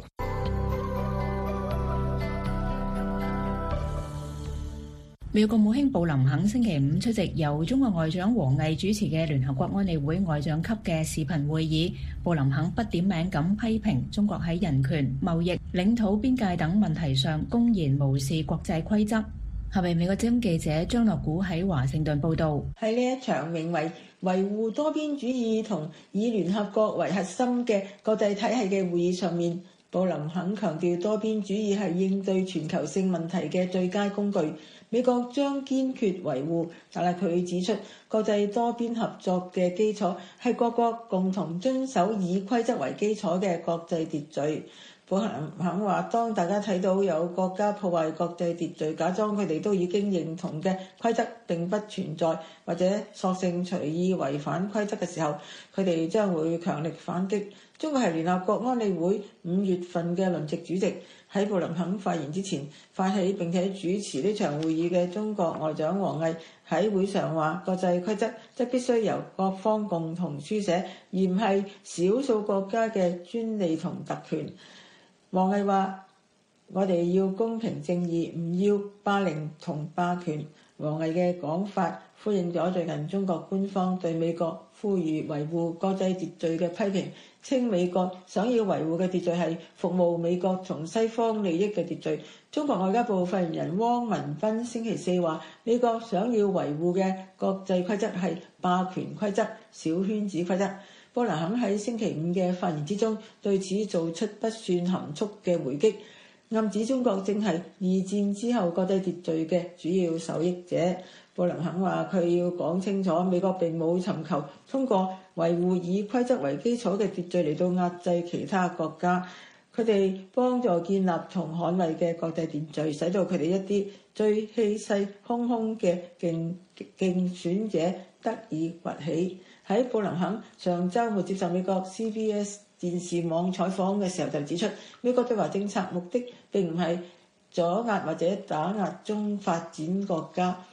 美國國務卿布林肯星期五出席由中國外長王毅主持嘅聯合國安理會外長級嘅視頻會議。布林肯不點名咁批評中國喺人權、貿易、領土邊界等問題上公然無視國際規則。下面美國之音記者張樂古喺華盛頓報道。 喺呢一場名為維護多邊主義同以聯合國為核心嘅國際體系嘅會議上面，布林肯強調多邊主義係應對全球性問題嘅最佳工具。美國將堅決維護，但係佢指出，國際多邊合作嘅基礎係各國共同遵守以規則為基礎嘅國際秩序。布林肯話，當大家睇到有國家破壞國際秩序，假裝佢哋都已經認同嘅規則並不存在，或者索性隨意違反規則嘅時候，佢哋將會強力反擊。中國係聯合國安理會五月份嘅輪值主席，喺布林肯發言之前發起並且主持呢場會議嘅中國外長王毅喺會上話，國際規則則必須由各方共同書寫，而唔係少數國家嘅專利同特權。王毅話，我哋要公平正義，唔要霸凌同霸權。王毅嘅講法呼應咗最近中國官方對美國呼籲維護國際秩序嘅批評，稱美國想要維護嘅秩序係服務美國同西方利益嘅秩序。中國外交部發言人汪文斌星期四話，美國想要維護嘅國際規則係霸權規則、小圈子規則。布林肯喺星期五嘅發言之中對此做出不算含蓄嘅回擊，暗指中國正係二戰之後國際秩序嘅主要受益者。布林肯話，佢要講清楚，美國並冇尋求通過維護以規則為基礎嘅秩序嚟到壓制其他國家，佢哋幫助建立同捍衛嘅國際秩序，使到佢哋一啲最氣勢洶洶嘅競競選者得以崛起。喺布林肯上週末接受美國 C B S 電視網採訪嘅時候就指出，美國對華政策目的並唔係阻壓或者打壓中發展國家，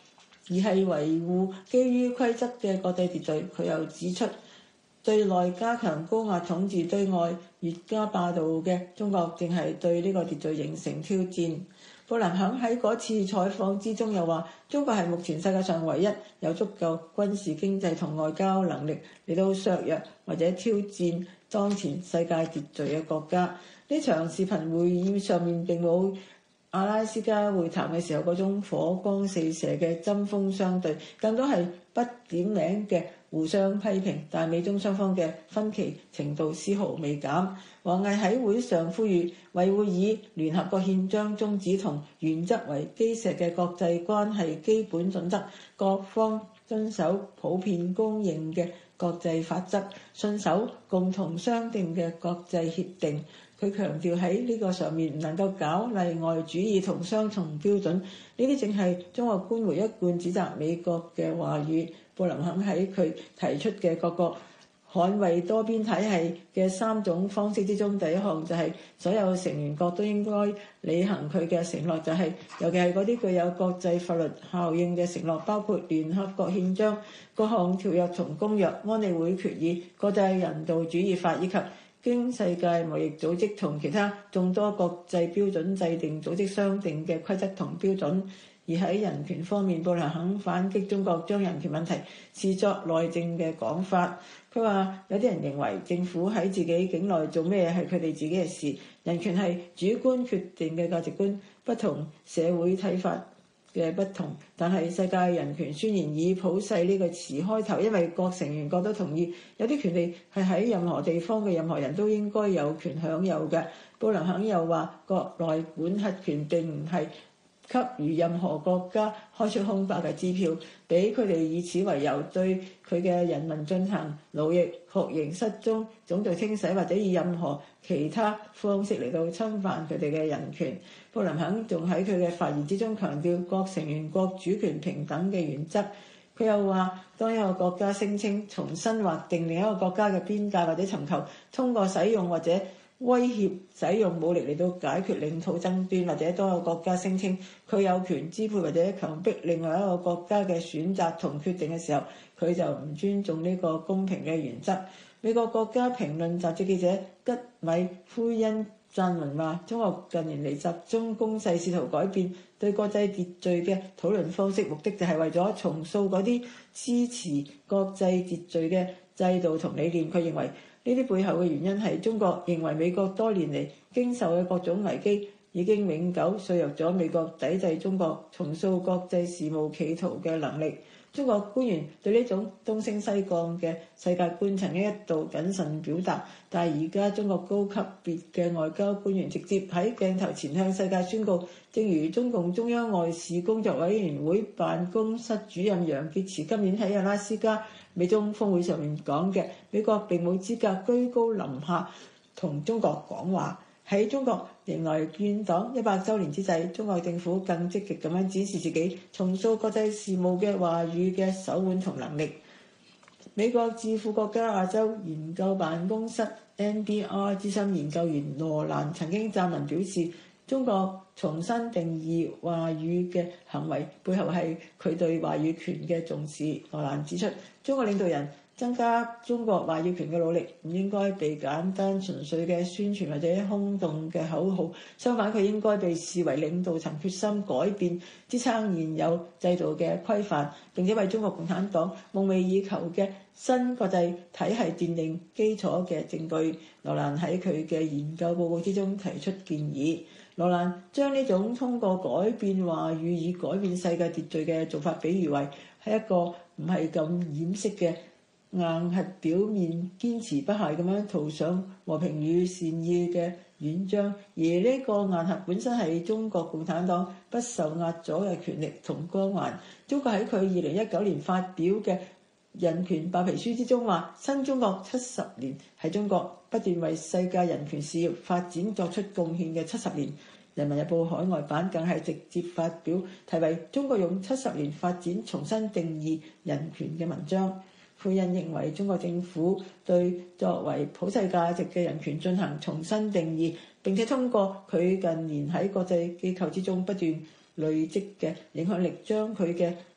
而係維護基於規則嘅國際秩序。佢又指出，對內加強高壓統治，對外越加霸道嘅中國，正係對呢個秩序形成挑戰。布林肯喺嗰次採訪之中又話，中國係目前世界上唯一有足夠軍事、經濟同外交能力嚟到削弱或者挑戰當前世界秩序嘅國家。呢場視頻會議上面並冇阿拉斯加會談嘅時候嗰種火光四射嘅針鋒相對，更多係不點名嘅互相批評，但美中雙方嘅分歧程度絲毫未減。王毅喺會上呼籲維護以聯合國憲章宗旨同原則為基石嘅國際關係基本準則，各方遵守普遍公認嘅國際法則，信守共同商定嘅國際協定。佢強調喺呢個上面唔能夠搞例外主義同雙重標準，呢啲正係中國官媒一貫指責美國嘅話語。布林肯喺佢提出嘅各個捍衛多邊體系嘅三種方式之中，第一項就係所有成員國都應該履行佢嘅承諾，就係、是、尤其係嗰啲具有國際法律效應嘅承諾，包括聯合國憲章、各項條約同公約、安理會決議、國際人道主義法以及經世界貿易組織同其他眾多國際標準制定組織商定嘅規則同標準。而喺人權方面，布林肯反擊中國將人權問題視作內政嘅講法。佢話有啲人認為政府喺自己境內做咩係佢哋自己嘅事，人權係主觀決定嘅價值觀，不同社會睇法嘅不同。但係世界人權宣言以普世呢個詞開頭，因為各成員國都同意有啲權利係喺任何地方嘅任何人都應該有權享有嘅。布林肯又話國內管轄權並唔係給予任何國家開出空白嘅支票，俾佢哋以此為由對佢嘅人民進行奴役、酷刑、失蹤、種族清洗，或者以任何其他方式嚟到侵犯佢哋嘅人權。布林肯仲喺佢嘅發言之中強調各成員國主權平等嘅原則。佢又話，當一個國家聲稱重新劃定另一個國家嘅邊界，或者尋求通過使用或者威脅使用武力嚟到解決領土爭端，或者多個國家聲稱佢有權支配或者強迫另外一個國家嘅選擇同決定嘅時候，佢就唔尊重呢個公平嘅原則。美國國家評論雜誌記者吉米夫恩撰文話，中國近年嚟集中攻勢，試圖改變對國際秩序嘅討論方式，目的就係為咗重塑嗰啲支持國際秩序嘅制度同理念。佢認為呢啲背後嘅原因係中國認為美國多年嚟經受嘅各種危機已經永久削弱咗美國抵制中國重塑國際事務企圖嘅能力。中國官員對呢種東升西降嘅世界觀曾經一度謹慎表達，但係而家中國高級別嘅外交官員直接喺鏡頭前向世界宣告，正如中共中央外事工作委員會辦公室主任楊潔篪今年喺阿拉斯加美中峰會上面講嘅，美國並冇資格居高臨下同中國講話。喺中國迎來建黨一百週年之際，中國政府更積極咁樣展示自己重塑國際事務嘅話語嘅手腕同能力。美國智庫國家亞洲研究辦公室 N B R 資深研究員羅蘭曾經撰文表示，中國重新定義話語嘅行為背後係佢對話語權嘅重視。羅蘭指出，中國領導人增加中國話語權嘅努力唔應該被簡單純粹嘅宣傳或者空洞嘅口號，相反佢應該被視為領導層決心改變支撐現有制度嘅規範，並且為中國共產黨夢寐以求嘅新國際體系奠定基礎嘅證據。羅蘭喺佢嘅研究報告之中提出建議，羅蘭將呢種通過改變話語以改變世界秩序嘅做法比喻為係一個唔係咁掩飾嘅硬核表面，堅持不懈咁樣塗上和平與善意嘅軟章，而呢個硬核本身係中國共產黨不受壓阻嘅權力同光環。中國喺佢二零一九年發表嘅人權白皮書之中話，新中國七十年係中國不斷為世界人權事業發展作出貢獻嘅七十年。人民日報海外版更係直接發表題為《中國用七十年發展重新定義人權》嘅文章。傅印認為中國政府對作為普世價值嘅人權進行重新定義，並且通過佢近年喺國際機構之中不斷累積嘅影響力，將佢嘅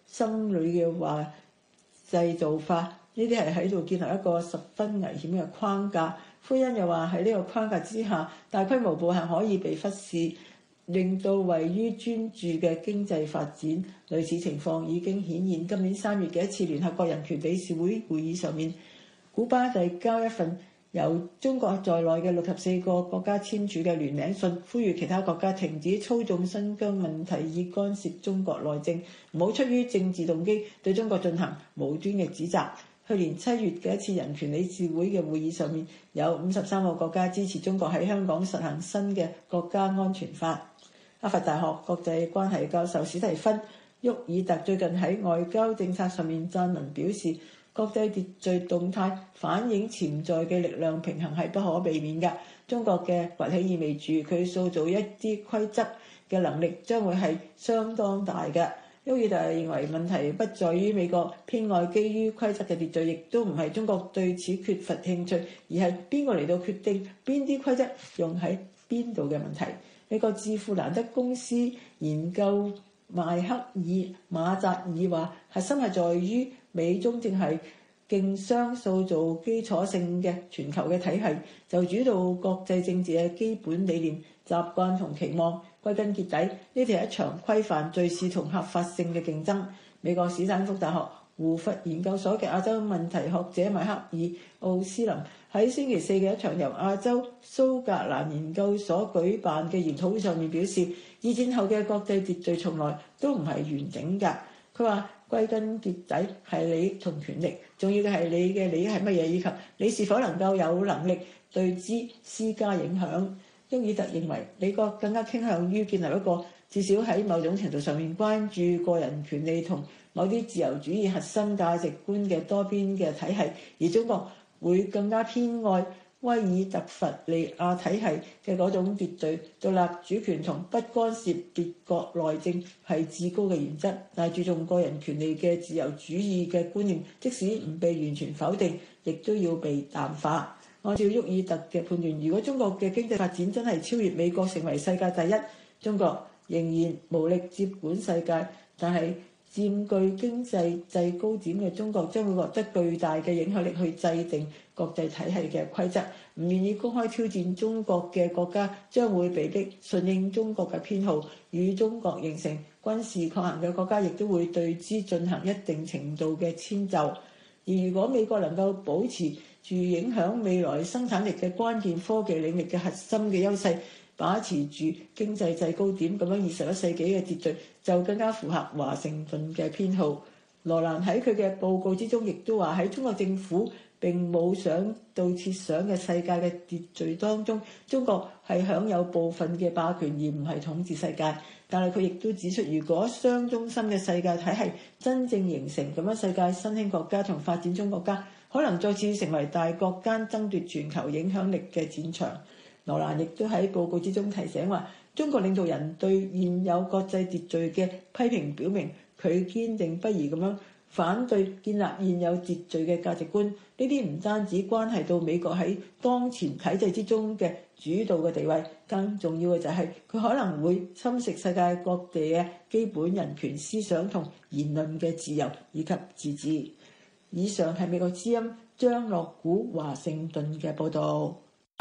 心裏嘅話製造法，呢啲係喺度建立一個十分危險嘅框架。福恩又話喺呢個框架之下，大規模暴行可以被忽視，令到位於專注嘅經濟發展。類似情況已經顯現。今年三月嘅一次聯合國人權理事會會議上面，古巴遞交一份由中國在內嘅六十四個國家簽署嘅聯名信，呼籲其他國家停止操縱新疆問題以干涉中國內政，唔好出於政治動機對中國進行無端嘅指責。去年七月嘅一次人權理事會嘅會議上面，有五十三個國家支持中國喺香港實行新嘅國家安全法。哈佛大學國際關係教授史蒂芬·沃爾特最近喺外交政策上面撰文表示，國際秩序動態反映潛在嘅力量平衡係不可避免嘅。中國嘅崛起意味住佢塑造一啲規則嘅能力將會係相當大嘅。沃爾特認為問題不在於美國偏愛基於規則嘅秩序，亦都唔係中國對此缺乏興趣，而係邊個嚟到決定邊啲規則用喺邊度嘅問題。美國智庫蘭德公司研究邁克爾馬扎爾話，核心係在於美中正係競相塑造基礎性嘅全球嘅體系，就主導國際政治嘅基本理念、習慣同期望。歸根結底，呢條係一場規範、敘事同合法性嘅競爭。美國史丹福大學胡佛研究所嘅亞洲問題學者邁克爾奧斯林喺星期四嘅一場由亞洲蘇格蘭研究所舉辦嘅研討會上面表示，二戰後嘅國際秩序從來都唔係完整㗎。佢話歸根結底係你同權力，重要嘅係你嘅利益係乜嘢，以及你是否能夠有能力對之施加影響。沃爾特認為美國更加傾向於建立一個至少喺某種程度上面關注個人權利同某啲自由主義核心價值觀嘅多邊嘅體系，而中國會更加偏愛威爾特弗利亞體系嘅嗰種秩序，獨立主權同不干涉別國內政係至高嘅原則，但係注重個人權利嘅自由主義嘅觀念，即使唔被完全否定，亦都要被淡化。按照沃爾特嘅判斷，如果中國嘅經濟發展真係超越美國成為世界第一，中國仍然無力接管世界，但係佔據經濟制高點嘅中國將會獲得巨大嘅影響力去制定國際體系嘅規則。唔願意公開挑戰中國嘅國家將會被迫順應中國嘅偏好，與中國形成軍事抗衡嘅國家亦都會對之進行一定程度嘅遷就。而如果美國能夠保持住影響未來生產力嘅關鍵科技領域嘅核心嘅優勢，把持住經濟制高點咁樣二十一世紀嘅秩序，就更加符合華盛頓嘅偏好。羅蘭喺佢嘅報告之中亦都話，喺中國政府並冇想到設想嘅世界嘅秩序當中，中國係享有部分嘅霸權而唔係統治世界。但係佢亦都指出，如果雙中心嘅世界體系真正形成，咁樣世界新興國家同發展中國家可能再次成為大國間爭奪全球影響力嘅戰場。羅蘭亦都喺報告之中提醒話，中國領導人對現有國際秩序嘅批評表明，佢堅定不移咁樣反對建立現有秩序嘅價值觀。呢啲唔單止關係到美國喺當前體制之中嘅主導嘅地位，更重要嘅就係佢可能會侵蝕世界各地嘅基本人權思想同言論嘅自由以及自治。以上係美國之音張樂古華盛頓嘅報導。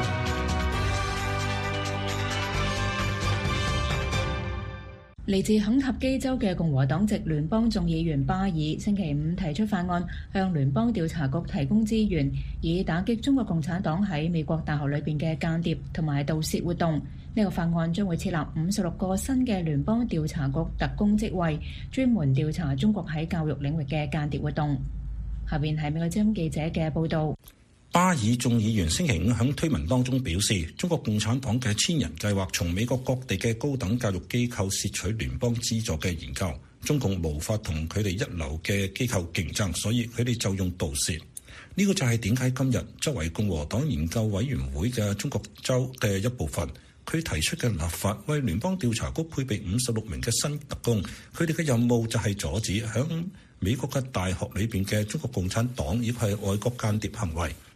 嚟自肯塔基州嘅共和黨籍聯邦眾議員巴爾星期五提出法案，向聯邦調查局提供資源，以打擊中國共產黨喺美國大學裏邊嘅間諜同埋盜竊活動。呢、這個法案將會設立五十六個新嘅聯邦調查局特工職位，專門調查中國喺教育領域嘅間諜活動。下邊係美國之音記者嘅報導。 巴爾眾議員星期五喺推文當中表示，中國共產黨嘅千人計劃從美國各地嘅高等教育機構竊取聯邦資助嘅研究，中共無法同佢哋一流嘅機構競爭，所以佢哋就用盜竊。呢個就係點解今日作為共和黨研究委員會嘅中國州嘅一部分，佢提出嘅立法為聯邦調查局配備五十六名嘅新特工，佢哋嘅任務就係阻止響美國嘅大學裏邊嘅中國共產黨以及係外國間諜行為。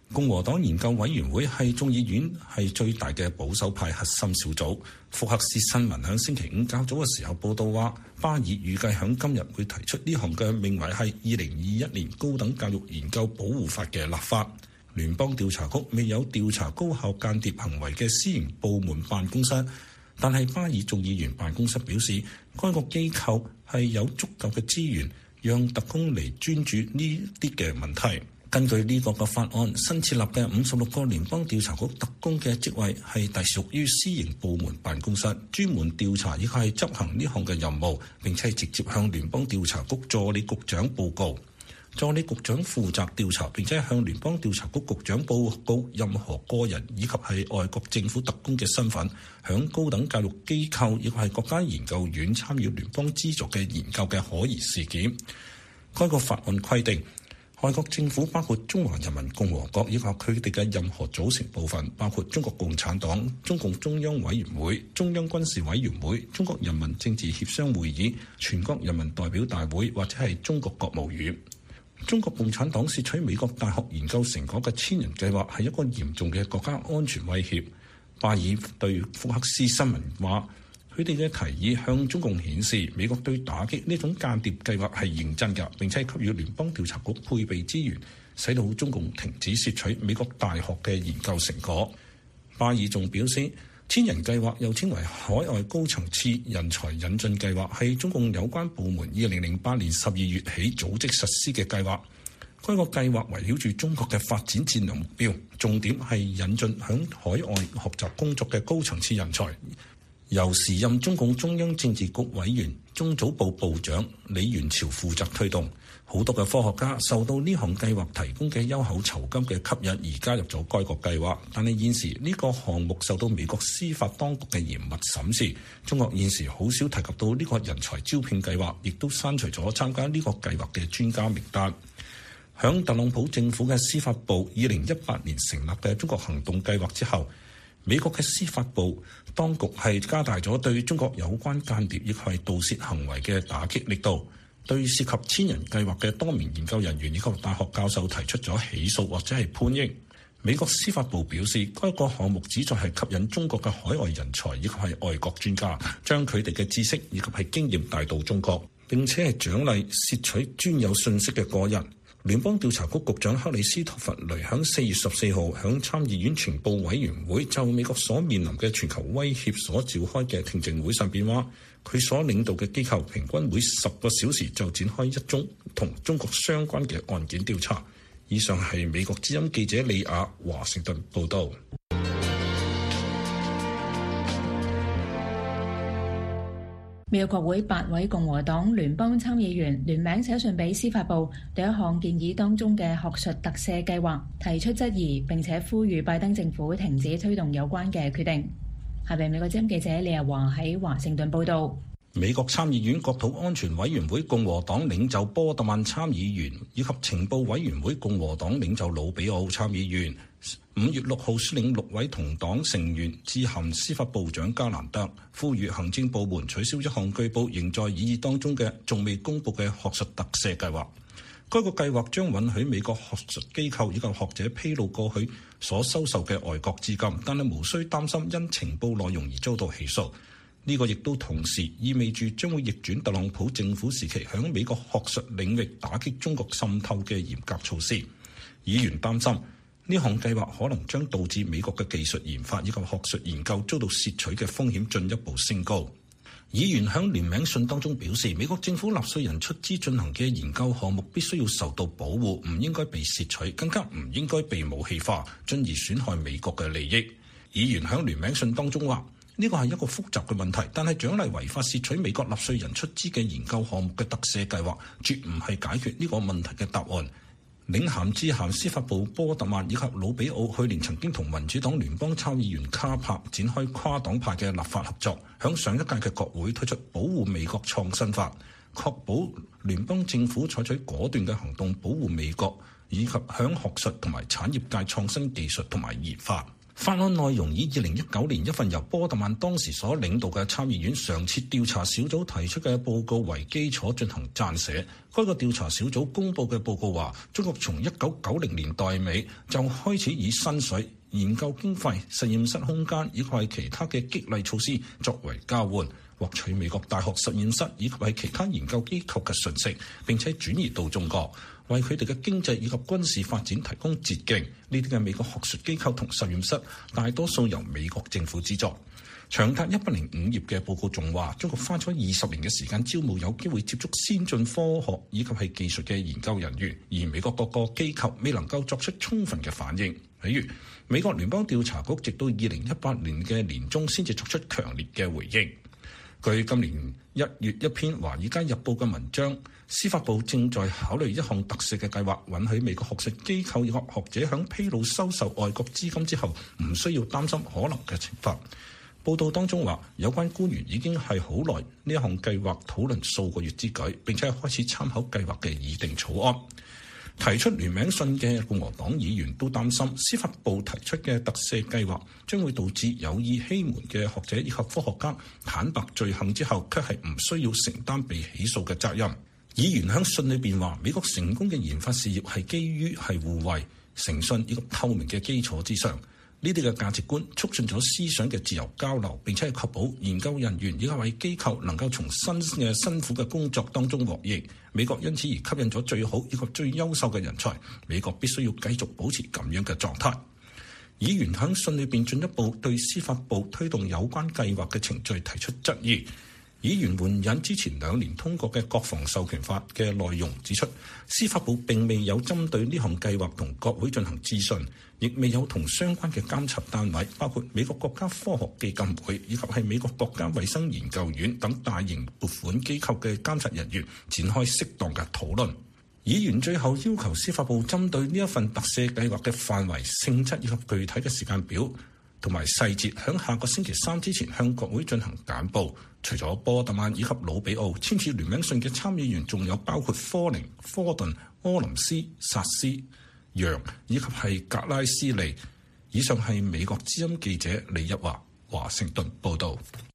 共和黨研究委員會係眾議院係最大嘅保守派核心小組。福克斯新聞響星期五較早嘅時候報道話，巴爾預計響今日會提出呢項嘅名為係二零二一年高等教育研究保護法嘅立法。聯邦調查局未有調查高校間諜行為嘅私營部門辦公室，但係巴爾眾議員辦公室表示，該個機構係有足夠嘅資源讓特工嚟專注呢啲嘅問題。根據呢個嘅法案，新設立嘅五十六個聯邦調查局特工嘅職位係隸屬於私營部門辦公室，專門調查亦係執行呢項嘅任務，並且直接向聯邦調查局助理局長報告。助理局長負責調查，並且向聯邦調查局局長報告任何個人以及係外國政府特工嘅身份，響高等教育機構亦係國家研究院參與聯邦資助嘅研究嘅可疑事件。該個法案規定，外國政府包括中華人民共和國以及佢哋嘅任何組成部分，包括中國共產黨、中共中央委員會、中央軍事委員會、中國人民政治協商會議、全國人民代表大會或者係中國國務院。中國共產黨竊取美國大學研究成果嘅千人計劃係一個嚴重嘅國家安全威脅。巴爾對福克斯新聞話，佢哋嘅提議向中共顯示美國對打擊呢種間諜計劃係認真㗎，並且給予聯邦調查局配備資源，使到中共停止竊取美國大學嘅研究成果。巴爾仲表示，千人計劃又稱為海外高層次人才引進計劃，係中共有關部門二零零八年十二月起組織實施嘅計劃。該個計劃圍繞住中國嘅發展戰略目標，重點係引進響海外學習工作嘅高層次人才。由時任中共中央政治局委員、中組部部長李源潮負責推動。好多嘅科學家受到呢項計劃提供嘅優厚酬金嘅吸引而加入咗該個計劃，但係現時呢個項目受到美國司法當局嘅嚴密審視。中國現時好少提及到呢個人才招聘計劃，亦都刪除咗參加呢個計劃嘅專家名單。響特朗普政府嘅司法部二零一八年成立嘅中國行動計劃之後，美國嘅司法部當局係加大咗對中國有關間諜亦係盜竊行為嘅打擊力度。對涉及千人計劃嘅多名研究人員以及大學教授提出咗起訴或者係判刑。美國司法部表示，該個項目旨在係吸引中國嘅海外人才以及係外國專家，將佢哋嘅知識以及係經驗帶到中國，並且係獎勵竊取專有信息嘅個人。聯邦調查局局長克里斯托弗雷響四月十四號響參議院情報委員會就美國所面臨嘅全球威脅所召開嘅聽證會上邊話，佢所領導嘅機構平均每十個小時就展開一宗同中國相關嘅案件調查。以上係美國之音記者李亞華盛頓報道。 美國國會八位共和黨聯邦參議員聯名寫信俾司法部，對一項建議當中嘅學術特赦計劃提出質疑，並且呼籲拜登政府停止推動有關嘅決定。下邊美國之音記者李日華喺華盛頓報道。 美國參議院國土安全委員會共和黨領袖波特曼參議員以及情報委員會共和黨領袖魯比奧參議員五月六號率領六位同黨成員致函司法部長加蘭德，呼籲行政部門取消一項據報仍在議議當中嘅仲未公佈嘅學術特赦計劃。該個計劃將允許美國學術機構以及學者披露過去所收受嘅外國資金，但係無需擔心因情報內容而遭到起訴。呢個亦都同時意味住將會逆轉特朗普政府時期響美國學術領域打擊中國滲透嘅嚴格措施。議員擔心呢項計劃可能將導致美國嘅技術研發以及學術研究遭到竊取嘅風險進一步升高。議員響聯名信當中表示，美國政府納稅人出資進行嘅研究項目必須要受到保護，唔應該被竊取，更加唔應該被武器化，進而損害美國嘅利益。議員響聯名信當中話，呢個係一個複雜嘅問題，但係獎勵違法竊取美國納稅人出資嘅研究項目嘅特赦計劃，絕唔係解決呢個問題嘅答案。領銜致函司法部波特曼以及魯比奧去年曾經同民主黨聯邦參議員卡柏展開跨黨派嘅立法合作，響上一屆嘅國會推出保護美國創新法，確保聯邦政府採取果斷嘅行動保護美國，以及響學術同埋產業界創新技術同埋研發。 法案內容以二零一九年一份由波特曼當時所領導嘅參議院常設調查小組提出嘅報告為基礎進行撰寫。該個調查小組公佈嘅報告話，中國從一九九零年代尾就開始以薪水、研究經費、實驗室空間以及係其他嘅激勵措施作為交換，獲取美國大學實驗室以及係其他研究機構嘅訊息，並且轉移到中國，為佢哋嘅經濟以及軍事發展提供捷徑。呢啲嘅美國學術機構同實驗室大多數由美國政府資助。長達一百零五頁嘅報告仲話，中國花咗二十年嘅時間招募有機會接觸先進科學以及係技術嘅研究人員，而美國各個機構未能夠作出充分嘅反應。例如，美國聯邦調查局直到二零一八年嘅年中先至作出強烈嘅回應。據今年一月一篇《華爾街日報》嘅文章，司法部正在考慮一項特赦嘅計劃，允許美國學術機構以及學者響披露收受外國資金之後，唔需要擔心可能嘅懲罰。報道當中話，有關官員已經係好耐呢一項計劃討論數個月之舉，並且開始參考計劃嘅擬定草案。提出聯名信嘅共和黨議員都擔心，司法部提出嘅特赦計劃將會導致有意欺瞞嘅學者以及科學家坦白罪行之後，卻係唔需要承擔被起訴嘅責任。議員喺信裏邊話，美國成功嘅研發事業係基於係互惠、誠信以及透明嘅基礎之上。呢啲嘅價值觀促進咗思想嘅自由交流，並且係確保研究人員以及為機構能夠從新嘅辛苦嘅工作當中獲益。美國因此而吸引咗最好以及最優秀嘅人才。美國必須要繼續保持咁樣嘅狀態。議員喺信裏邊進一步對司法部推動有關計劃嘅程序提出質疑。議員援引之前兩年通過嘅國防授權法嘅內容，指出司法部並未有針對呢項計劃同國會進行諮詢，亦未有同相關嘅監察單位，包括美國國家科學基金會以及係美國國家衛生研究院等大型撥款機構嘅監察人員展開適當嘅討論。議員最後要求司法部針對呢一份特赦計劃嘅範圍、性質以及具體嘅時間表同埋細節，響下個星期三之前向國會進行簡報。除咗波特曼以及魯比奧簽署聯名信嘅參議員，仲有包括科寧、科頓、柯林斯、薩斯、楊以及係格拉斯利。以上係美國之音記者李日華華盛頓報導。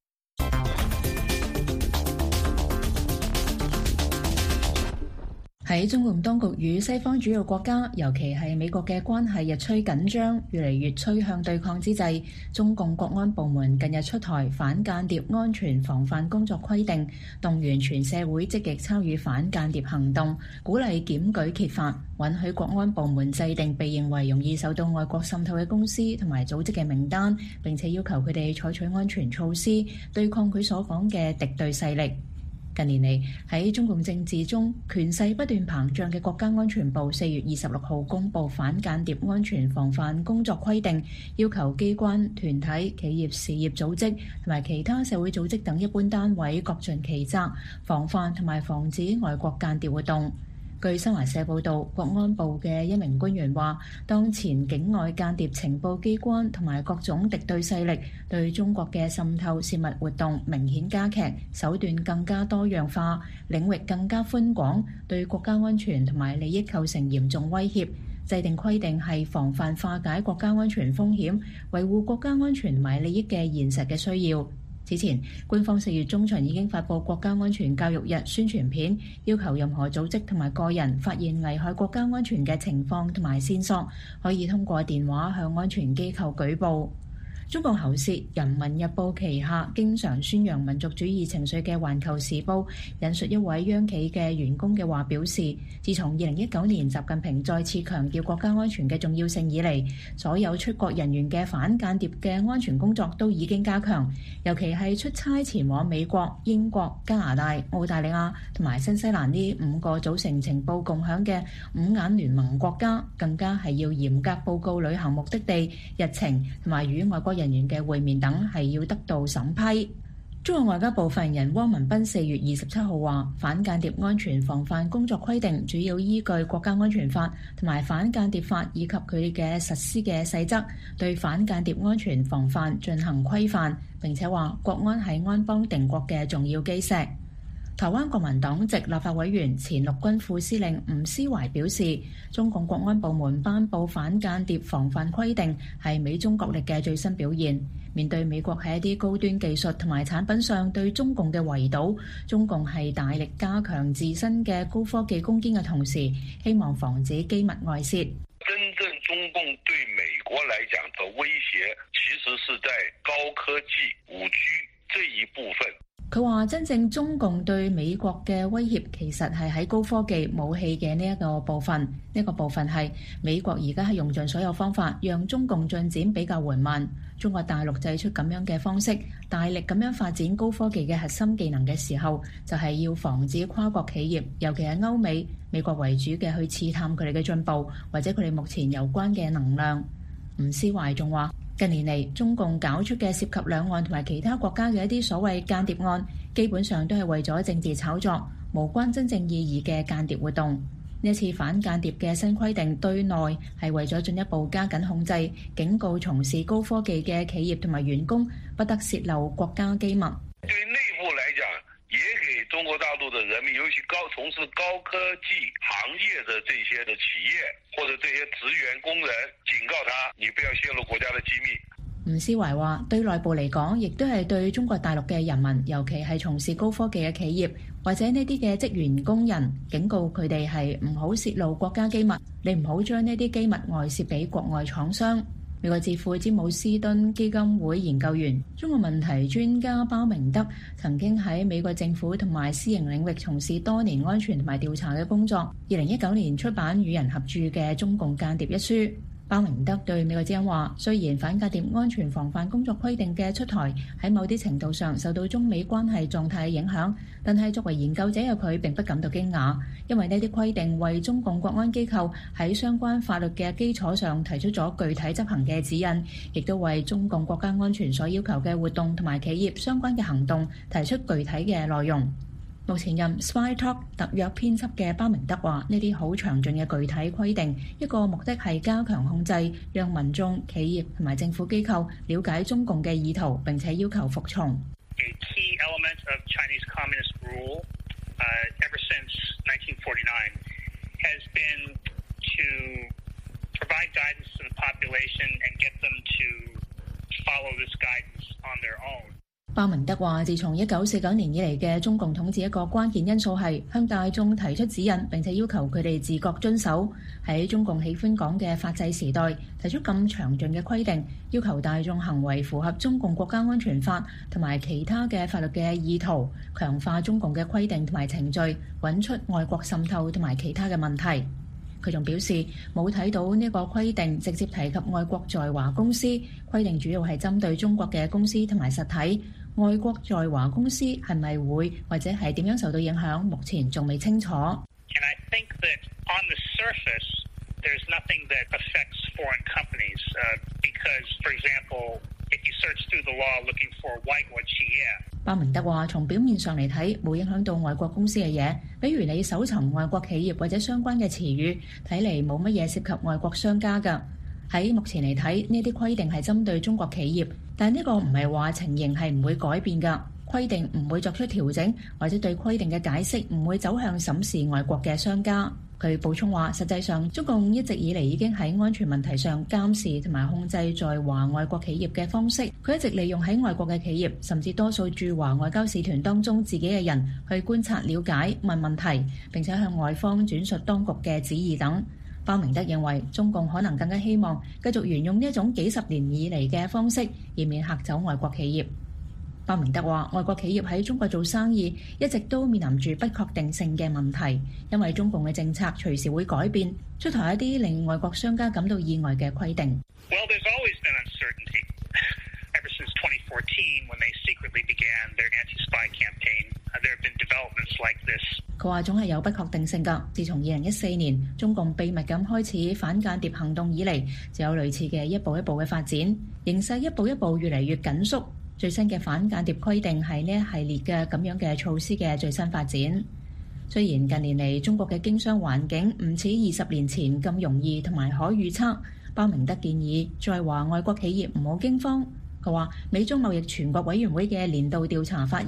喺中共當局與西方主要國家，尤其係美國嘅關係日趨緊張，越嚟越趨向對抗之際，中共國安部門近日出台反間諜安全防範工作規定，動員全社會積極參與反間諜行動，鼓勵檢舉揭發，允許國安部門制定被認為容易受到外國滲透嘅公司同埋組織嘅名單，並且要求佢哋採取安全措施，對抗佢所講嘅敵對勢力。近年嚟，喺中共政治中權勢不斷膨脹嘅國家安全部四月二十六號公布反間諜安全防範工作規定，要求機關、團體、企業、事業組織同埋其他社會組織等一般單位各盡其責，防範同埋防止外國間諜活動。據新華社報導，國安部嘅一名官員話，當前境外間諜情報機關同埋各種敵對勢力對中國嘅滲透泄密活動明顯加劇，手段更加多樣化，領域更加寬廣，對國家安全同埋利益構成嚴重威脅。制定規定係防範化解國家安全風險，維護國家安全同埋利益嘅現實嘅需要。此前，官方四月中旬已經發布國家安全教育日宣傳片，要求任何組織同埋個人發現危害國家安全嘅情況同埋線索，可以通過電話向安全機構舉報。中共喉舌《人民日報》旗下經常宣揚民族主義情緒嘅《環球時報》引述一位央企嘅員工嘅話表示，自從二零一九年習近平再次強調國家安全嘅重要性以嚟，所有出國人員嘅反間諜嘅安全工作都已經加強，尤其係出差前往美國、英國、加拿大、澳大利亞同埋新西蘭呢五個組成情報共享嘅五眼聯盟國家，更加係要嚴格報告旅行目的地、日程同埋與外國人員嘅會面等，係要得到審批。中國外交部發言人汪文斌四月二十七號話，反間諜安全防範工作規定主要依據國家安全法同埋反間諜法以及佢嘅實施嘅細則，對反間諜安全防範進行規範，並且話國安係安邦定國嘅重要基石。 台灣國民黨籍立法委員前陸軍副司令吳斯懷表示，中共國安部門頒布反間諜防範規定係美中角力嘅最新表現。面對美國喺一啲高端技術同埋產品上對中共嘅圍堵，中共係大力加強自身嘅高科技攻堅嘅同時，希望防止機密外泄。 真正中共對美國來講的威脅，其實是在高科技五 G 這一部分。 佢話真正中共對美國嘅威脅其實係喺高科技武器嘅呢一個部分，呢、這個部分係美國而家係用盡所有方法讓中共進展比較緩慢。中國大陸製出咁樣嘅方式，大力咁樣發展高科技嘅核心技能嘅時候，就係、是、要防止跨國企業，尤其係歐美、美國為主嘅去刺探佢哋嘅進步，或者佢哋目前有關嘅能量。吳斯懷仲話，近年嚟中共搞出嘅涉及兩岸同埋其他國家嘅一啲所謂間諜案，基本上都係為咗政治炒作，無關真正意義嘅間諜活動。呢一次反間諜嘅新規定對內係為咗進一步加緊控制，警告從事高科技嘅企業同埋員工不得洩漏國家機密。 對內部來講，也給中國大陸的人民，尤其高從事高科技行業的這些的企業或者這些職員工人，警告他，你不要洩露國家的機密。 吳斯懷話：對內部嚟講，亦都係對中國大陸嘅人民，尤其係從事高科技嘅企業或者呢啲嘅職員工人，警告佢哋係唔好洩露國家機密，你唔好將呢啲機密外泄俾國外廠商。美國智庫詹姆斯敦基金會研究員、中國問題專家鮑明德曾經喺美國政府同埋私營領域從事多年安全同埋調查嘅工作。二零一九年出版《與人合著嘅中共間諜》一書。鮑明德對美國之音話：雖然反間諜安全防範工作規定嘅出台喺某啲程度上受到中美關係狀態嘅影響，但係作為研究者嘅佢並不感到驚訝，因為呢啲規定為中共國安機構喺相關法律嘅基礎上提出咗具體執行嘅指引，亦都為中共國家安全所要求嘅活動同埋企業相關嘅行動提出具體嘅內容。目前任 Spy Talk 特約編輯嘅鮑明德話：呢啲好詳盡嘅具體規定，一個目的係加強控制，讓民眾、企業同埋政府機構了解中共嘅意圖，並且要求服從。 A key element of Chinese communist rule, uh, ever since nineteen forty-nine, has been to provide guidance to the population and get them to follow this guidance on their own. 鮑明德話：自從一九四九年以嚟嘅中共統治，一個關鍵因素係向大眾提出指引，並且要求佢哋自覺遵守。喺中共喜歡講嘅法制時代，提出咁詳盡嘅規定，要求大眾行為符合中共國家安全法同埋其他嘅法律嘅意圖，強化中共嘅規定同埋程序，揾出外國滲透同埋其他嘅問題。佢仲表示冇睇到呢個規定直接提及外國在華公司，規定主要係針對中國嘅公司同埋實體。外國在華公司係咪會或者係點樣受到影響，目前仲未清楚。 And I think that on the surface, there's nothing that affects foreign companies, uh, because, for example, if you search through the law looking for white or Xie。 鮑明德話：從表面上嚟睇，冇影響到外國公司嘅嘢，比如你搜尋外國企業或者相關嘅詞語，睇嚟冇乜嘢涉及外國商家㗎。喺目前嚟睇，呢啲規定係針對中國企業，但呢個唔係話情形係唔會改變㗎。規定唔會作出調整，或者對規定嘅解釋唔會走向審視外國嘅商家。佢補充話：實際上，中共一直以嚟已經喺安全問題上監視同埋控制在華外國企業嘅方式。佢一直利用喺外國嘅企業，甚至多數駐華外交使團當中自己嘅人去觀察、了解、問問題，並且向外方轉述當局嘅旨意等。鮑明德認為，中共可能更加希望繼續沿用呢一種幾十年以嚟嘅方式，以免嚇走外國企業。鮑明德話：外國企業喺中國做生意一直都面臨住不確定性嘅問題，因為中共嘅政策隨時會改變，出台一啲令外國商家感到意外嘅規定。 Well, there's always been uncertainty. Ever since twenty fourteen, when they secretly began their anti-spy campaign, there have been developments like this. 佢話總係有不確定性㗎。自從二零一四年中共秘密咁開始反間諜行動以嚟，就有類似嘅一步一步嘅發展，形勢一步一步越嚟越緊縮。最新嘅反間諜規定係呢一系列嘅咁樣嘅措施嘅最新發展。雖然近年嚟中國嘅經商環境唔似二十年前咁容易同埋可預測，鮑明德建議在華外國企業唔好驚慌。佢話美中貿易全國委員會嘅年度調查發現，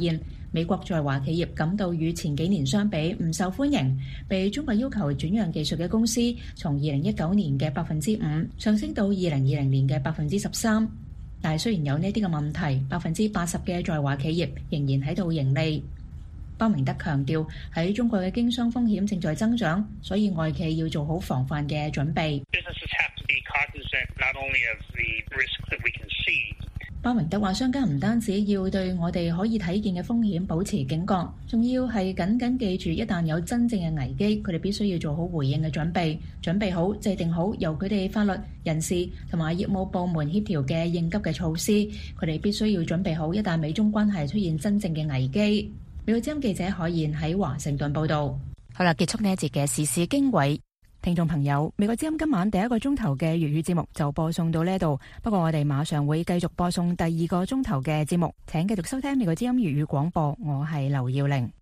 美國在華企業感到與前幾年相比唔受歡迎，被中國要求轉讓技術嘅公司從二零一九年嘅百分之五上升到二零二零年嘅百分之十三。但係雖然有呢啲嘅問題，百分之八十嘅在華企業仍然喺度盈利。鮑明德強調，喺中國嘅經商風險正在增長，所以外企要做好防範嘅準備。鮑明德話，商家唔單止要對我哋可以睇見嘅風險保持警覺，仲要係緊緊記住，一旦有真正嘅危機，佢哋必須要做好回應嘅準備，準備好制定好由佢哋法律人事同埋業務部門協調嘅應急嘅措施。佢哋必須要準備好，一旦美中關係出現真正嘅危機。美國之音記者海燕喺華盛頓報道。好啦，結束呢一節嘅時事經緯。聽眾朋友，美國之音今晚第一個鐘頭嘅粵語節目就播送到呢度，不過我哋馬上會繼續播送第二個鐘頭嘅節目，請繼續收聽美國之音粵語廣播，我係劉耀玲。